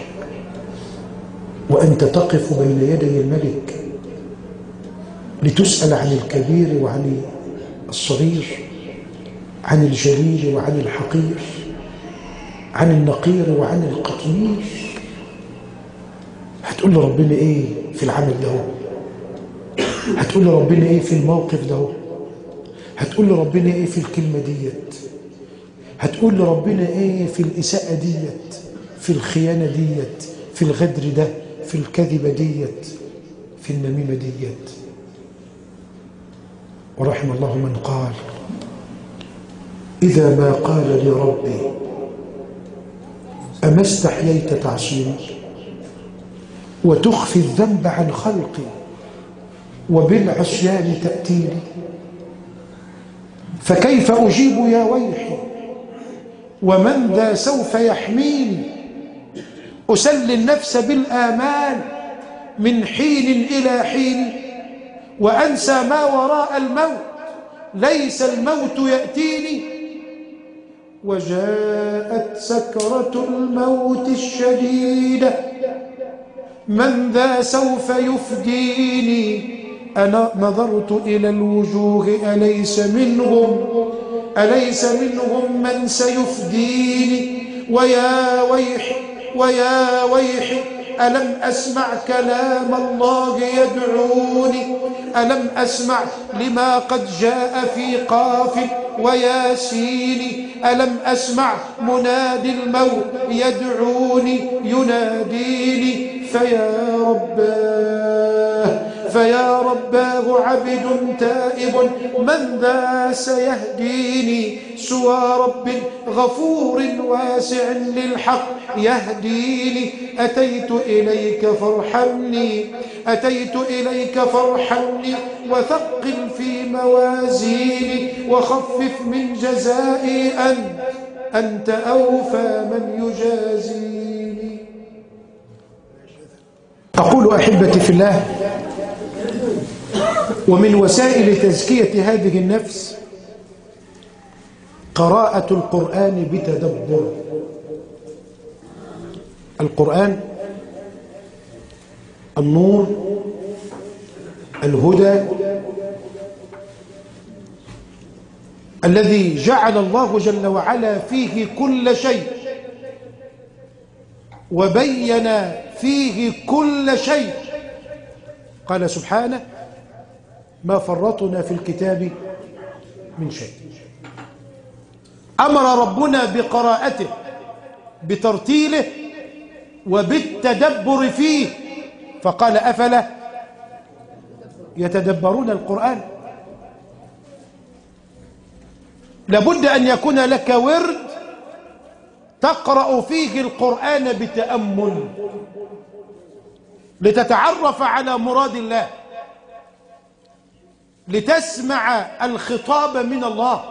وأنت تقف بين يدي الملك لتسأل عن الكبير وعن الصغير، عن الجليل وعن الحقير، عن النقير وعن القطمير. هتقول لربنا ايه في العمل ده؟ هتقول لربنا ايه في الموقف ده؟ هتقول لربنا ايه في الكلمة ديت؟ هتقول لربنا ايه في الإساءة ديت، في الخيانة ديت، في الغدر ده، في الكذبة ديت، في النميمة ديت؟ ورحم الله من قال إذا ما قال لربي أما استحييت تعصيني وتخفي الذنب عن خلقي وبالعصيان تأتيني، فكيف أجيب يا ويحي ومن ذا سوف يحميني؟ أسلي النفس بالآمال من حين إلى حين وأنسى ما وراء الموت، ليس الموت يأتيني، وجاءت سكرة الموت الشديدة من ذا سوف يفديني؟ أنا نظرت إلى الوجوه أليس منهم من سيفديني؟ ويا ويحي ويا ويحي ألم أسمع كلام الله يدعوني؟ ألم أسمع لما قد جاء في قاف وياسين؟ ألم أسمع منادي الموت يدعوني يناديني؟ فيا رباه عبد تائب من ذا سيهديني؟ سوى رب غفور واسع للحق يهديني. أتيت إليك فارحمني وثقل في موازيني وخفف من جزائي أنت أوفى من يجازيني. أقول أحبتي في الله، ومن وسائل تزكية هذه النفس قراءة القرآن بتدبر. القرآن النور، الهدى، الذي جعل الله جل وعلا فيه كل شيء وبين فيه كل شيء. قال سبحانه ما فرطنا في الكتاب من شيء. أمر ربنا بقراءته بترتيله وبالتدبر فيه، فقال أفلا يتدبرون القرآن؟ لابد أن يكون لك ورد تقرأ فيه القرآن بتأمل لتتعرف على مراد الله، لتسمع الخطاب من الله،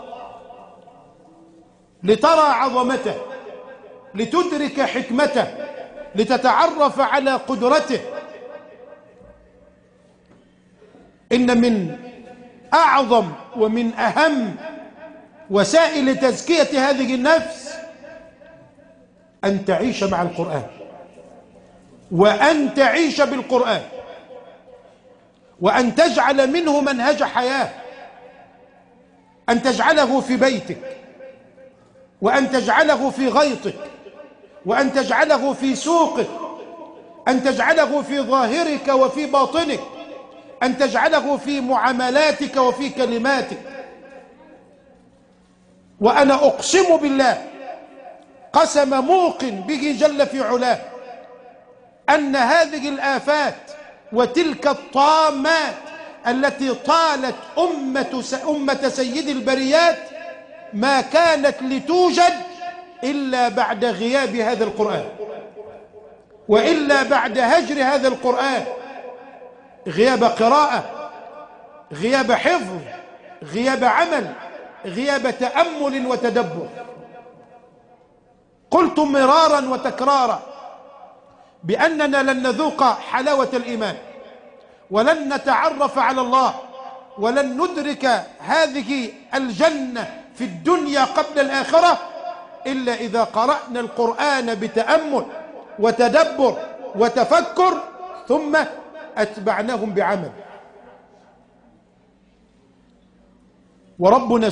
لترى عظمته، لتدرك حكمته، لتتعرف على قدرته. إن من أعظم ومن أهم وسائل تزكية هذه النفس أن تعيش مع القرآن، وأن تعيش بالقرآن، وأن تجعل منه منهج حياة، أن تجعله في بيتك، وأن تجعله في غيطك، وأن تجعله في سوقك، أن تجعله في ظاهرك وفي باطنك، أن تجعله في معاملاتك وفي كلماتك. وأنا أقسم بالله قسم موقن به جل في علاه أن هذه الآفات وتلك الطامات التي طالت أمة سيد البريات ما كانت لتوجد إلا بعد غياب هذا القرآن، وإلا بعد هجر هذا القرآن، غياب قراءة، غياب حفظ، غياب عمل، غياب تأمل وتدبر. قلت مرارا وتكرارا بأننا لن نذوق حلاوة الإيمان ولن نتعرف على الله ولن ندرك هذه الجنة في الدنيا قبل الآخرة إلا إذا قرأنا القرآن بتأمل وتدبر وتفكر ثم أتبعناهم بعمل. وربنا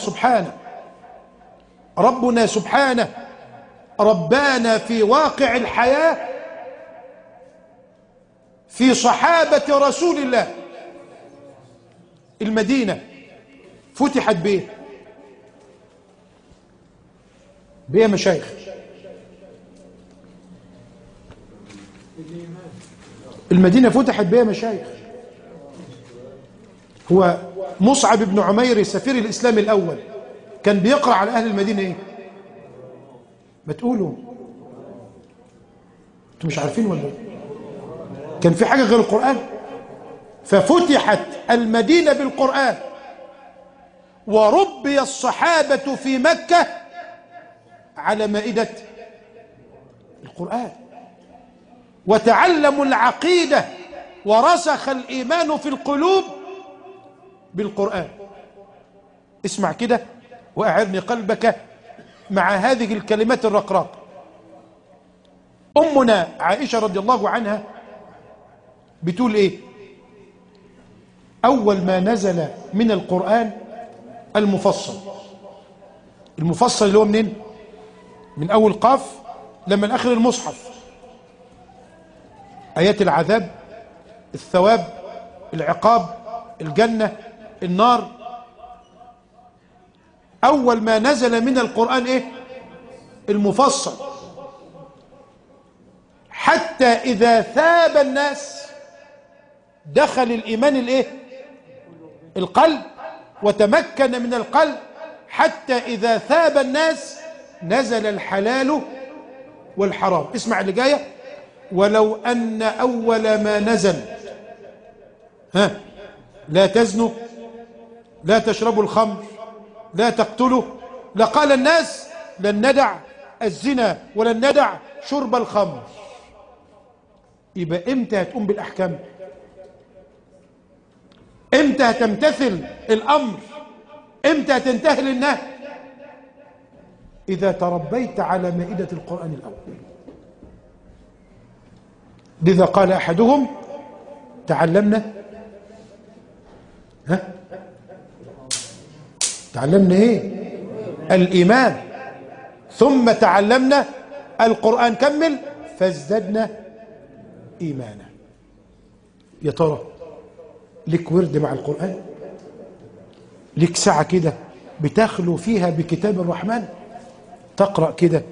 سبحانه ربانا في واقع الحياة في صحابة رسول الله. المدينة فتحت بيه مشايخ، المدينة فتحت بيه مشايخ. هو مصعب بن عمير سفير الإسلام الأول كان بيقرأ على أهل المدينة إيه؟ ما تقولوا أنتم مش عارفين ولا إيه؟ كان في حاجة غير القرآن؟ ففتحت المدينة بالقرآن، وربي الصحابة في مكة على مائدة القرآن، وتعلموا العقيدة ورسخ الإيمان في القلوب بالقرآن. اسمع كده وأعرني قلبك مع هذه الكلمات الرقراق. أمنا عائشة رضي الله عنها بتقول إيه؟ أول ما نزل من القرآن المفصل اللي هو منين؟ من أول قاف لما آخر المصحف، آيات العذاب، الثواب، العقاب، الجنة، النار. أول ما نزل من القرآن إيه؟ المفصل. حتى إذا ثاب الناس دخل الإيمان الإيه؟ القلب، وتمكن من القلب. حتى إذا ثاب الناس نزل الحلال والحرام. اسمع اللي جاية: ولو أن أول ما نزل لا تزنوا، لا تشربوا الخمر، لا تقتلوا، لقال الناس لن ندع الزنا ولن ندع شرب الخمر. يبقى امتى هتقوم بالأحكام؟ امتى هتمتثل الأمر؟ امتى هتنتهي للنهي؟ إذا تربيت على مائدة القرآن الأول. لذا قال أحدهم: تعلمنا تعلمنا ايه؟ الإيمان، ثم تعلمنا القرآن. كمل: فازددنا إيمانا. يا ترى لك ورد مع القرآن؟ لك ساعة كده بتخلو فيها بكتاب الرحمن، تقرأ كده: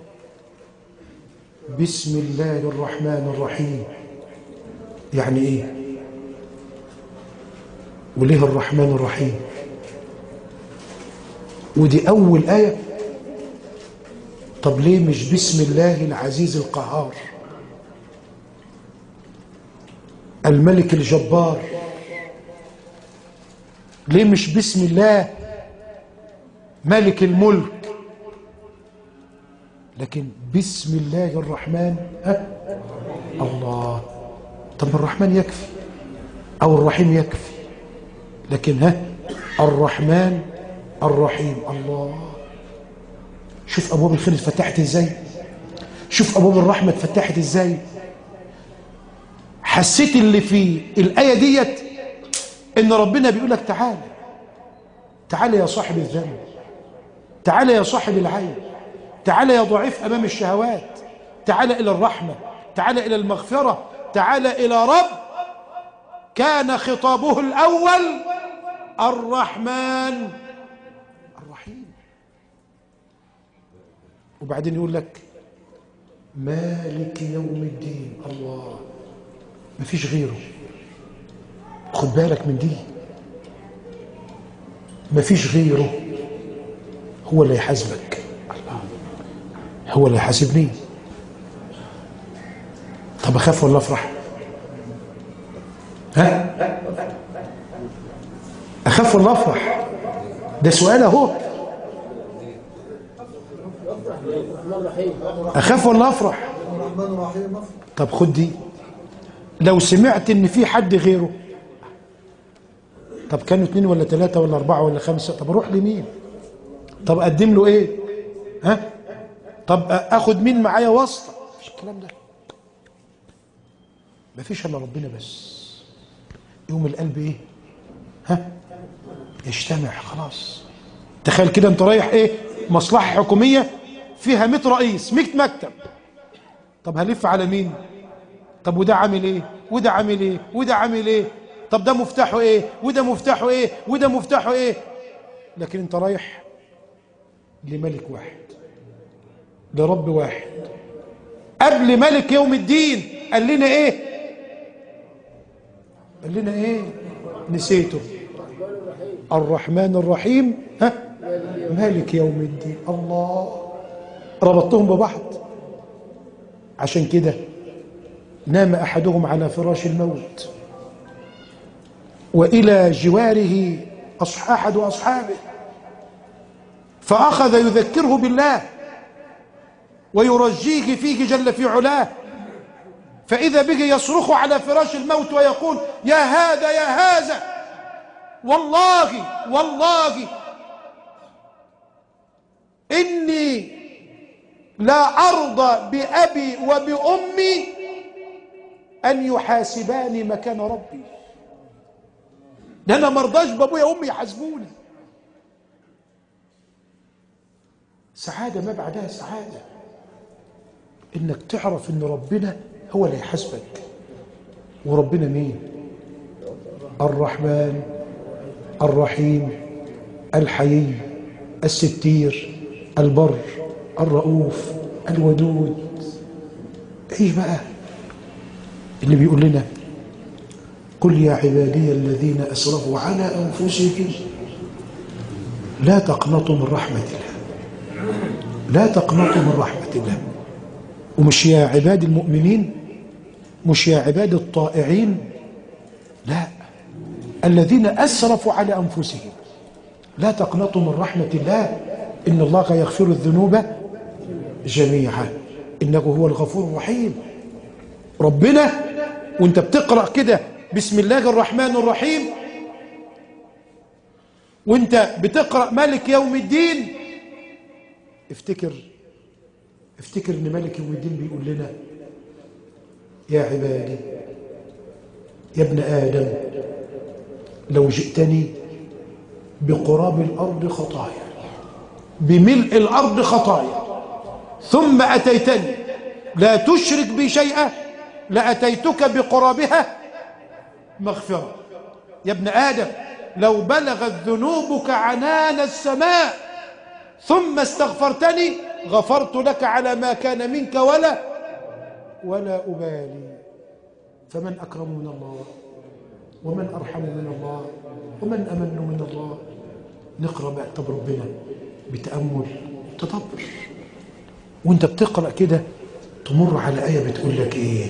بسم الله الرحمن الرحيم. يعني ايه؟ وليه الرحمن الرحيم؟ ودي أول آية. طب ليه مش بسم الله العزيز القهار الملك الجبار؟ ليه مش بسم الله ملك الملك؟ لكن بسم الله الرحمن الله. طب الرحمن يكفي أو الرحيم يكفي، لكن الرحمن الرحيم. الله، شوف أبواب الخير اتفتحت ازاي، شوف أبواب الرحمة اتفتحت ازاي. حسيت اللي في الآية ديت إن ربنا بيقول لك: تعال تعال يا صاحب الذنب، تعال يا صاحب العين، تعال يا ضعيف أمام الشهوات، تعال إلى الرحمة، تعال إلى المغفرة، تعال إلى رب كان خطابه الأول الرحمن الرحيم. وبعدين يقول لك: مالك يوم الدين. الله، مفيش غيره. خد بالك من دي، مفيش غيره. هو اللي يحاسبك، هو اللي يحاسبني. طب أخاف ولا أفرح؟ أخاف ولا أفرح؟ ده سؤال أهو. أخاف ولا أفرح؟ طب خد دي: لو سمعت ان في حد غيره، طب كانوا 2 ولا 3 ولا 4 ولا 5، طب اروح لمين؟ طب اقدم له ايه؟ ها؟ طب اخد مين معايا واسطه؟ مفيش الكلام ده، مفيش الا ربنا بس. يوم القلب ايه؟ ها؟ يجتمع خلاص. تخيل كده انت رايح ايه؟ مصلحه حكوميه فيها 100 رئيس 100 مكتب، طب هلف على مين؟ طب وده عامل ايه؟ وده عامل ايه؟ وده عامل ايه؟ طب ده مفتاحه ايه؟ وده مفتاحه ايه؟ وده مفتاحه ايه؟ لكن انت رايح لملك واحد، لرب واحد. قبل ملك يوم الدين قال لنا ايه؟ قال لنا ايه؟ نسيته. الرحمن الرحيم، ها؟ مالك يوم الدين. الله، ربطتهم ببعض. عشان كده نام احدهم على فراش الموت والى جواره احد اصحابه، فاخذ يذكره بالله ويرجيه فيه جل في علاه، فاذا به يصرخ على فراش الموت ويقول: يا هذا يا هذا، والله والله إني لا أرضى بأبي وبأمي أن يحاسباني مكان ربي. ده أنا مرضاش بأبويا وأمي يحاسبوني. سعادة ما بعدها سعادة، إنك تعرف إن ربنا هو اللي يحاسبك. وربنا مين؟ الرحمن الرحيم الحيي الستير البر الرؤوف الودود. ايش بقى اللي بيقول لنا؟ قل يا عبادي الذين اسرفوا على انفسهم لا تقنطوا من رحمة الله، لا تقنطوا من رحمة الله. ومش يا عباد المؤمنين، مش يا عباد الطائعين، لا، الذين اسرفوا على انفسهم لا تقنطوا من رحمة الله إن الله يغفر الذنوب جميعا إنه هو الغفور الرحيم. ربنا وانت بتقرأ كده بسم الله الرحمن الرحيم، وانت بتقرأ مالك يوم الدين، افتكر ان مالك يوم الدين بيقول لنا: يا عبادي يا ابن آدم لو جئتني بقراب الأرض خطايا، بملء الأرض خطايا، ثم أتيتني لا تشرك بي شيئا لأتيتك بقرابها مغفرة. يا ابن آدم لو بلغت ذنوبك عنان السماء ثم استغفرتني غفرت لك على ما كان منك ولا أبالي. فمن أكرم من الله ومن أرحم من الله ومن أمن من الله. نقرأ بقى كتاب ربنا بتأمل وتدبر، وانت بتقرأ كده تمر على آية بتقول لك ايه: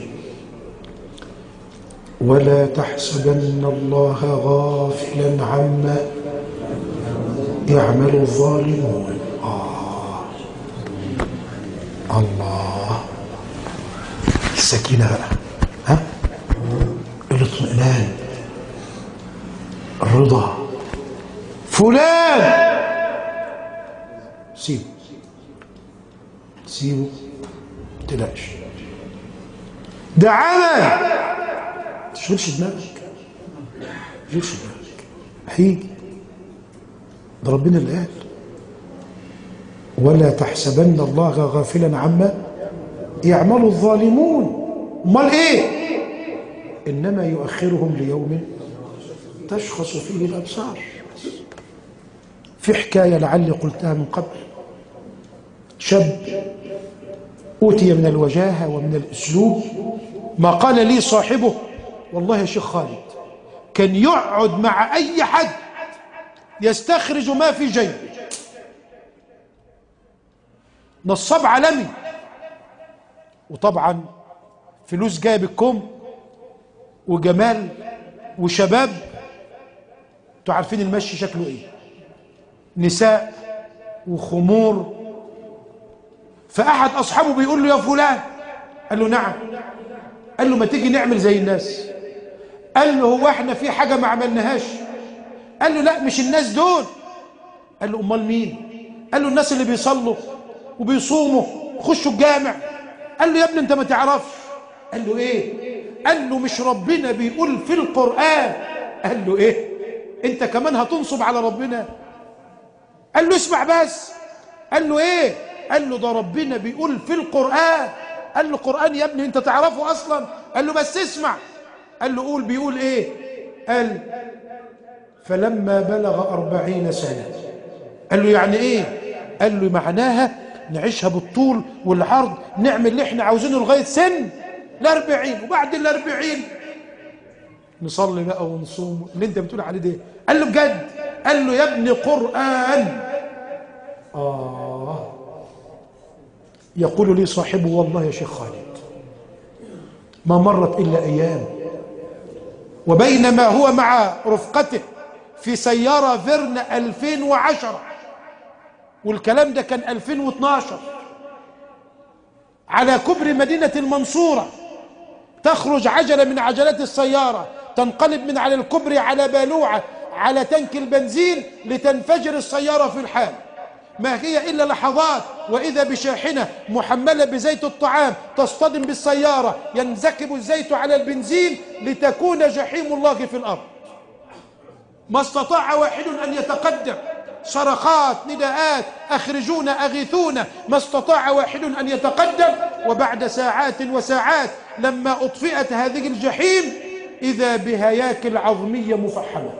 ولا تحسبن الله غافلا عما يعمل الظالمون. الله، السكينة بقى، ها؟ الاطمئنان، الرضا. فلان سيبه ما تقلقش، ده عمل، ما تشغلش دماغك، هيجي. ده ربنا اللي قال: ولا تحسبن الله غافلا عما يعمل الظالمون. امال ايه؟ انما يؤخرهم ليوم تشخص فيه الابصار. في حكايه لعلي قلتها من قبل، شاب اوتي من الوجاهه ومن الاسلوب ما قال لي صاحبه: والله يا شيخ خالد كان يقعد مع اي حد يستخرج ما في جيبه، نصاب عالمي، وطبعا فلوس جايه بالكم وجمال وشباب. انتوا عارفين المشي شكله ايه، نساء وخمور. فأحد أصحابه بيقول له: يا فلان. قال له: نعم. قال له ما تيجي نعمل زي الناس. قال له هو احنا في حاجة ما عملناهاش؟ قال له لا مش الناس دول. قال له امال مين؟ قال له الناس اللي بيصلوا وبيصوموا خشوا الجامع. قال له يا ابني انت ما تعرفش. قال له ايه؟ قال له مش ربنا بيقول في القرآن؟ قال له ايه؟ انت كمان هتنصب على ربنا؟ قال له اسمع بس. قال له ايه؟ قال له ده ربنا بيقول في القرآن. قال له قرآن يا ابني انت تعرفه اصلا؟ قال له بس اسمع. قال له قول بيقول ايه؟ قال فلما بلغ 40 سنة. قال له يعني ايه؟ قال له معناها نعيشها بالطول والعرض، نعمل اللي احنا عاوزينه لغاية سن 40، وبعد 40 نصلي بقى ونصوم اللي انت بتقول عليه ده. قال له بجد؟ قال له يا ابني قرآن. يقول لي صاحبه والله يا شيخ خالد ما مرت إلا أيام وبينما هو مع رفقته في سيارة فيرن 2010، والكلام ده كان 2012، على كبر مدينة المنصورة، تخرج عجلة من عجلات السيارة تنقلب من على الكبري على بالوعة على تنك البنزين لتنفجر السيارة في الحال. ما هي إلا لحظات وإذا بشاحنة محملة بزيت الطعام تصطدم بالسيارة، ينزكب الزيت على البنزين لتكون جحيم الله في الأرض. ما استطاع واحد أن يتقدم، صرخات نداءات أخرجونا أغيثونا، ما استطاع واحد أن يتقدم. وبعد ساعات وساعات لما أطفئت هذه الجحيم إذا بهياكل عظمية مفحمة.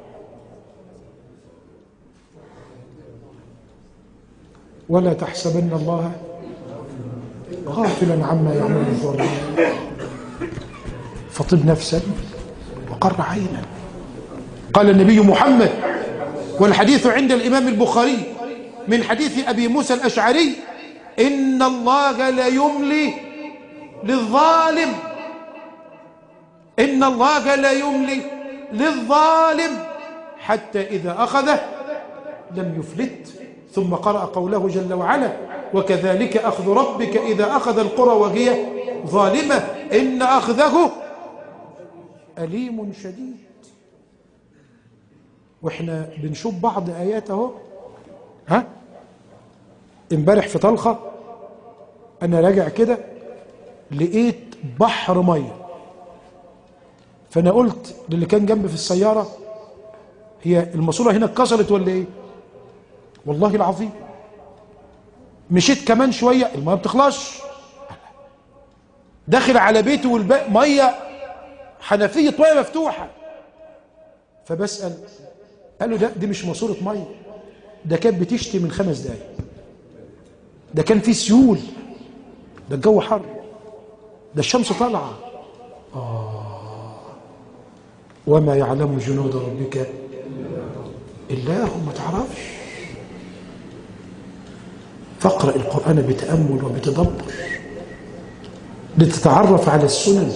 ولا تحسبن الله غافلا عما يعمل الظالمون فطب نفسا وقر عينا. قال النبي محمد، والحديث عند الإمام البخاري من حديث أبي موسى الأشعري: إن الله لا يملي للظالم، إن الله لا يملي للظالم حتى إذا أخذه لم يفلت. ثم قرأ قوله جل وعلا: وكذلك أخذ ربك إذا أخذ القرى وهي ظالمة إن أخذه أليم شديد. وإحنا بنشوف بعض آياته. امبارح في طلخة أنا راجع كده لقيت بحر مية، فأنا قلت للي كان جنبي في السيارة: هي الماسورة هنا اتكسرت ولا إيه؟ والله العظيم مشيت كمان شوية المية بتخلصش، داخل على بيتي والباقي مية، حنفية مية مفتوحة. فبسأل، قال له دي مش ماسورة مية، ده كانت بتشتي من 5 دقايق، ده كان في سيول، ده الجو حر، ده الشمس طالعة. وما يعلم جنود ربك إلا هو. ما تعرفش. فاقرأ القرآن بتأمل وبتدبر لتتعرف على السنن،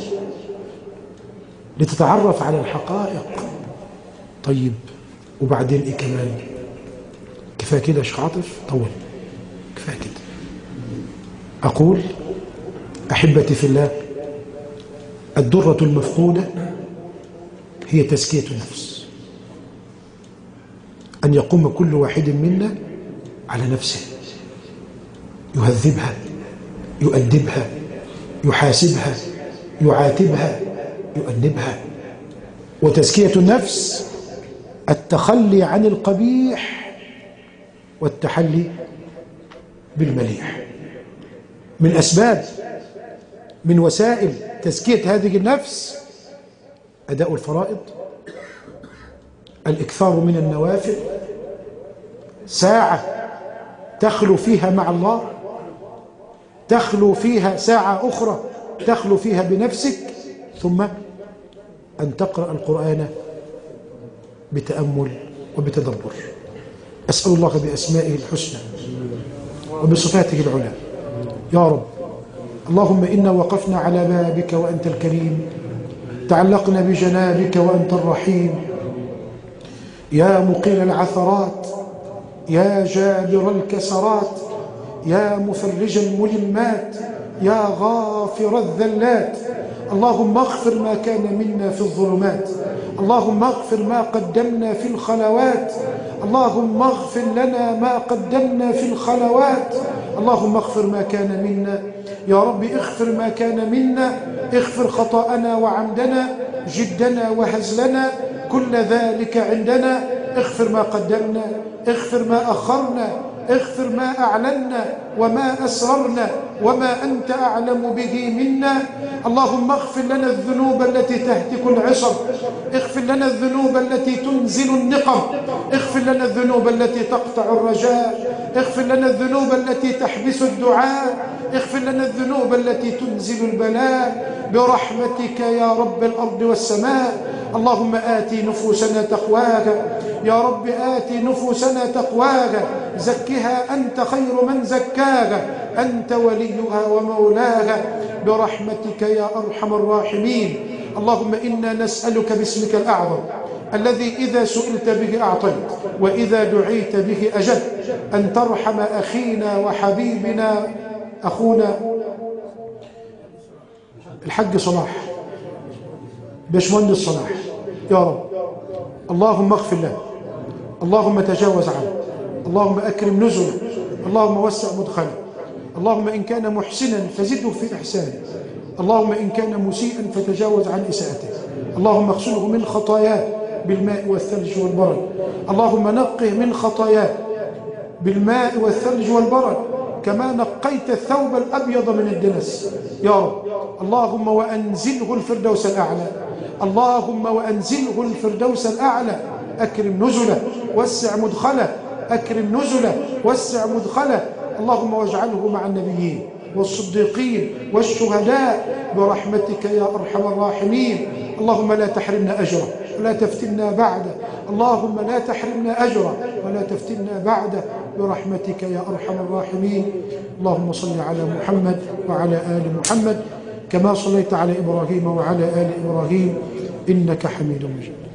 لتتعرف على الحقائق. طيب وبعدين ايه كمان؟ كفايه كده يا شيخ عاطف؟ طول، كفايه كده. أقول أحبتي في الله، الدرة المفقودة هي تزكية النفس، أن يقوم كل واحد منا على نفسه، يهذبها، يؤدبها، يحاسبها، يعاتبها، يؤنبها. وتزكية النفس التخلي عن القبيح والتحلي بالمليح. من أسباب، من وسائل تزكية هذه النفس أداء الفرائض، الإكثار من النوافل، ساعة تخلو فيها مع الله، تخلو فيها ساعة أخرى تخلو فيها بنفسك، ثم أن تقرأ القرآن بتأمل وبتدبر. أسأل الله بأسمائه الحسنى وبصفاته العلى، يا رب اللهم إنا وقفنا على بابك وأنت الكريم، تعلقنا بجنابك وأنت الرحيم، يا مقيل العثرات، يا جابر الكسرات، يا مفرج الملمات، يا غافر الذلات. اللهم اغفر ما كان منا في الظلمات، اللهم اغفر ما قدمنا في الخلوات، اللهم اغفر لنا ما قدمنا في الخلوات، اللهم اغفر ما كان منا. يا رب اغفر ما كان منا، اغفر خطأنا وعمدنا، جدنا وهزلنا، كل ذلك عندنا. اغفر ما قدمنا، اغفر ما أخرنا، اغفر ما أعلنا وما أسررنا وما أنت أعلم به منا. اللهم اغفر لنا الذنوب التي تهتك العصر، اغفر لنا الذنوب التي تنزل النقم، اغفر لنا الذنوب التي تقطع الرجاء، اغفر لنا الذنوب التي تحبس الدعاء، اغفر لنا الذنوب التي تنزل البلاء برحمتك يا رب الأرض والسماء. اللهم آتي نفوسنا تقواها، يا رب آتي نفوسنا تقواها، زكها أنت خير من زكاها، أنت وليها ومولاها برحمتك يا أرحم الراحمين. اللهم إنا نسألك باسمك الأعظم الذي إذا سئلت به أعطيت وإذا دعيت به أجبت، أن ترحم أخينا وحبيبنا أخونا الحج صلاح، باشمهندس صلاح، يا رب اللهم اغفر له، اللهم تجاوز عنه، اللهم أكرم نزله، اللهم وسع مدخله، اللهم إن كان محسنا فزده في إحسانه، اللهم إن كان مسيئا فتجاوز عن إساءته، اللهم اغسله من خطاياه بالماء والثلج والبرد، اللهم نقه من خطاياه بالماء والثلج والبرد كما نقيت الثوب الأبيض من الدنس يا رب. اللهم وأنزله الفردوس الأعلى، اللهم وأنزله الفردوس الأعلى. أكرم نزله، وسع مدخله، أكرم نزله، وسع مدخله. اللهم واجعله مع النبيين والصديقين والشهداء برحمتك يا أرحم الراحمين. اللهم لا تحرمنا أجره ولا تفتنا بعده، اللهم لا تحرمنا أجره ولا تفتنا بعده برحمتك يا أرحم الراحمين. اللهم صل على محمد وعلى آل محمد كما صليت على إبراهيم وعلى آل إبراهيم إنك حميد مجيد.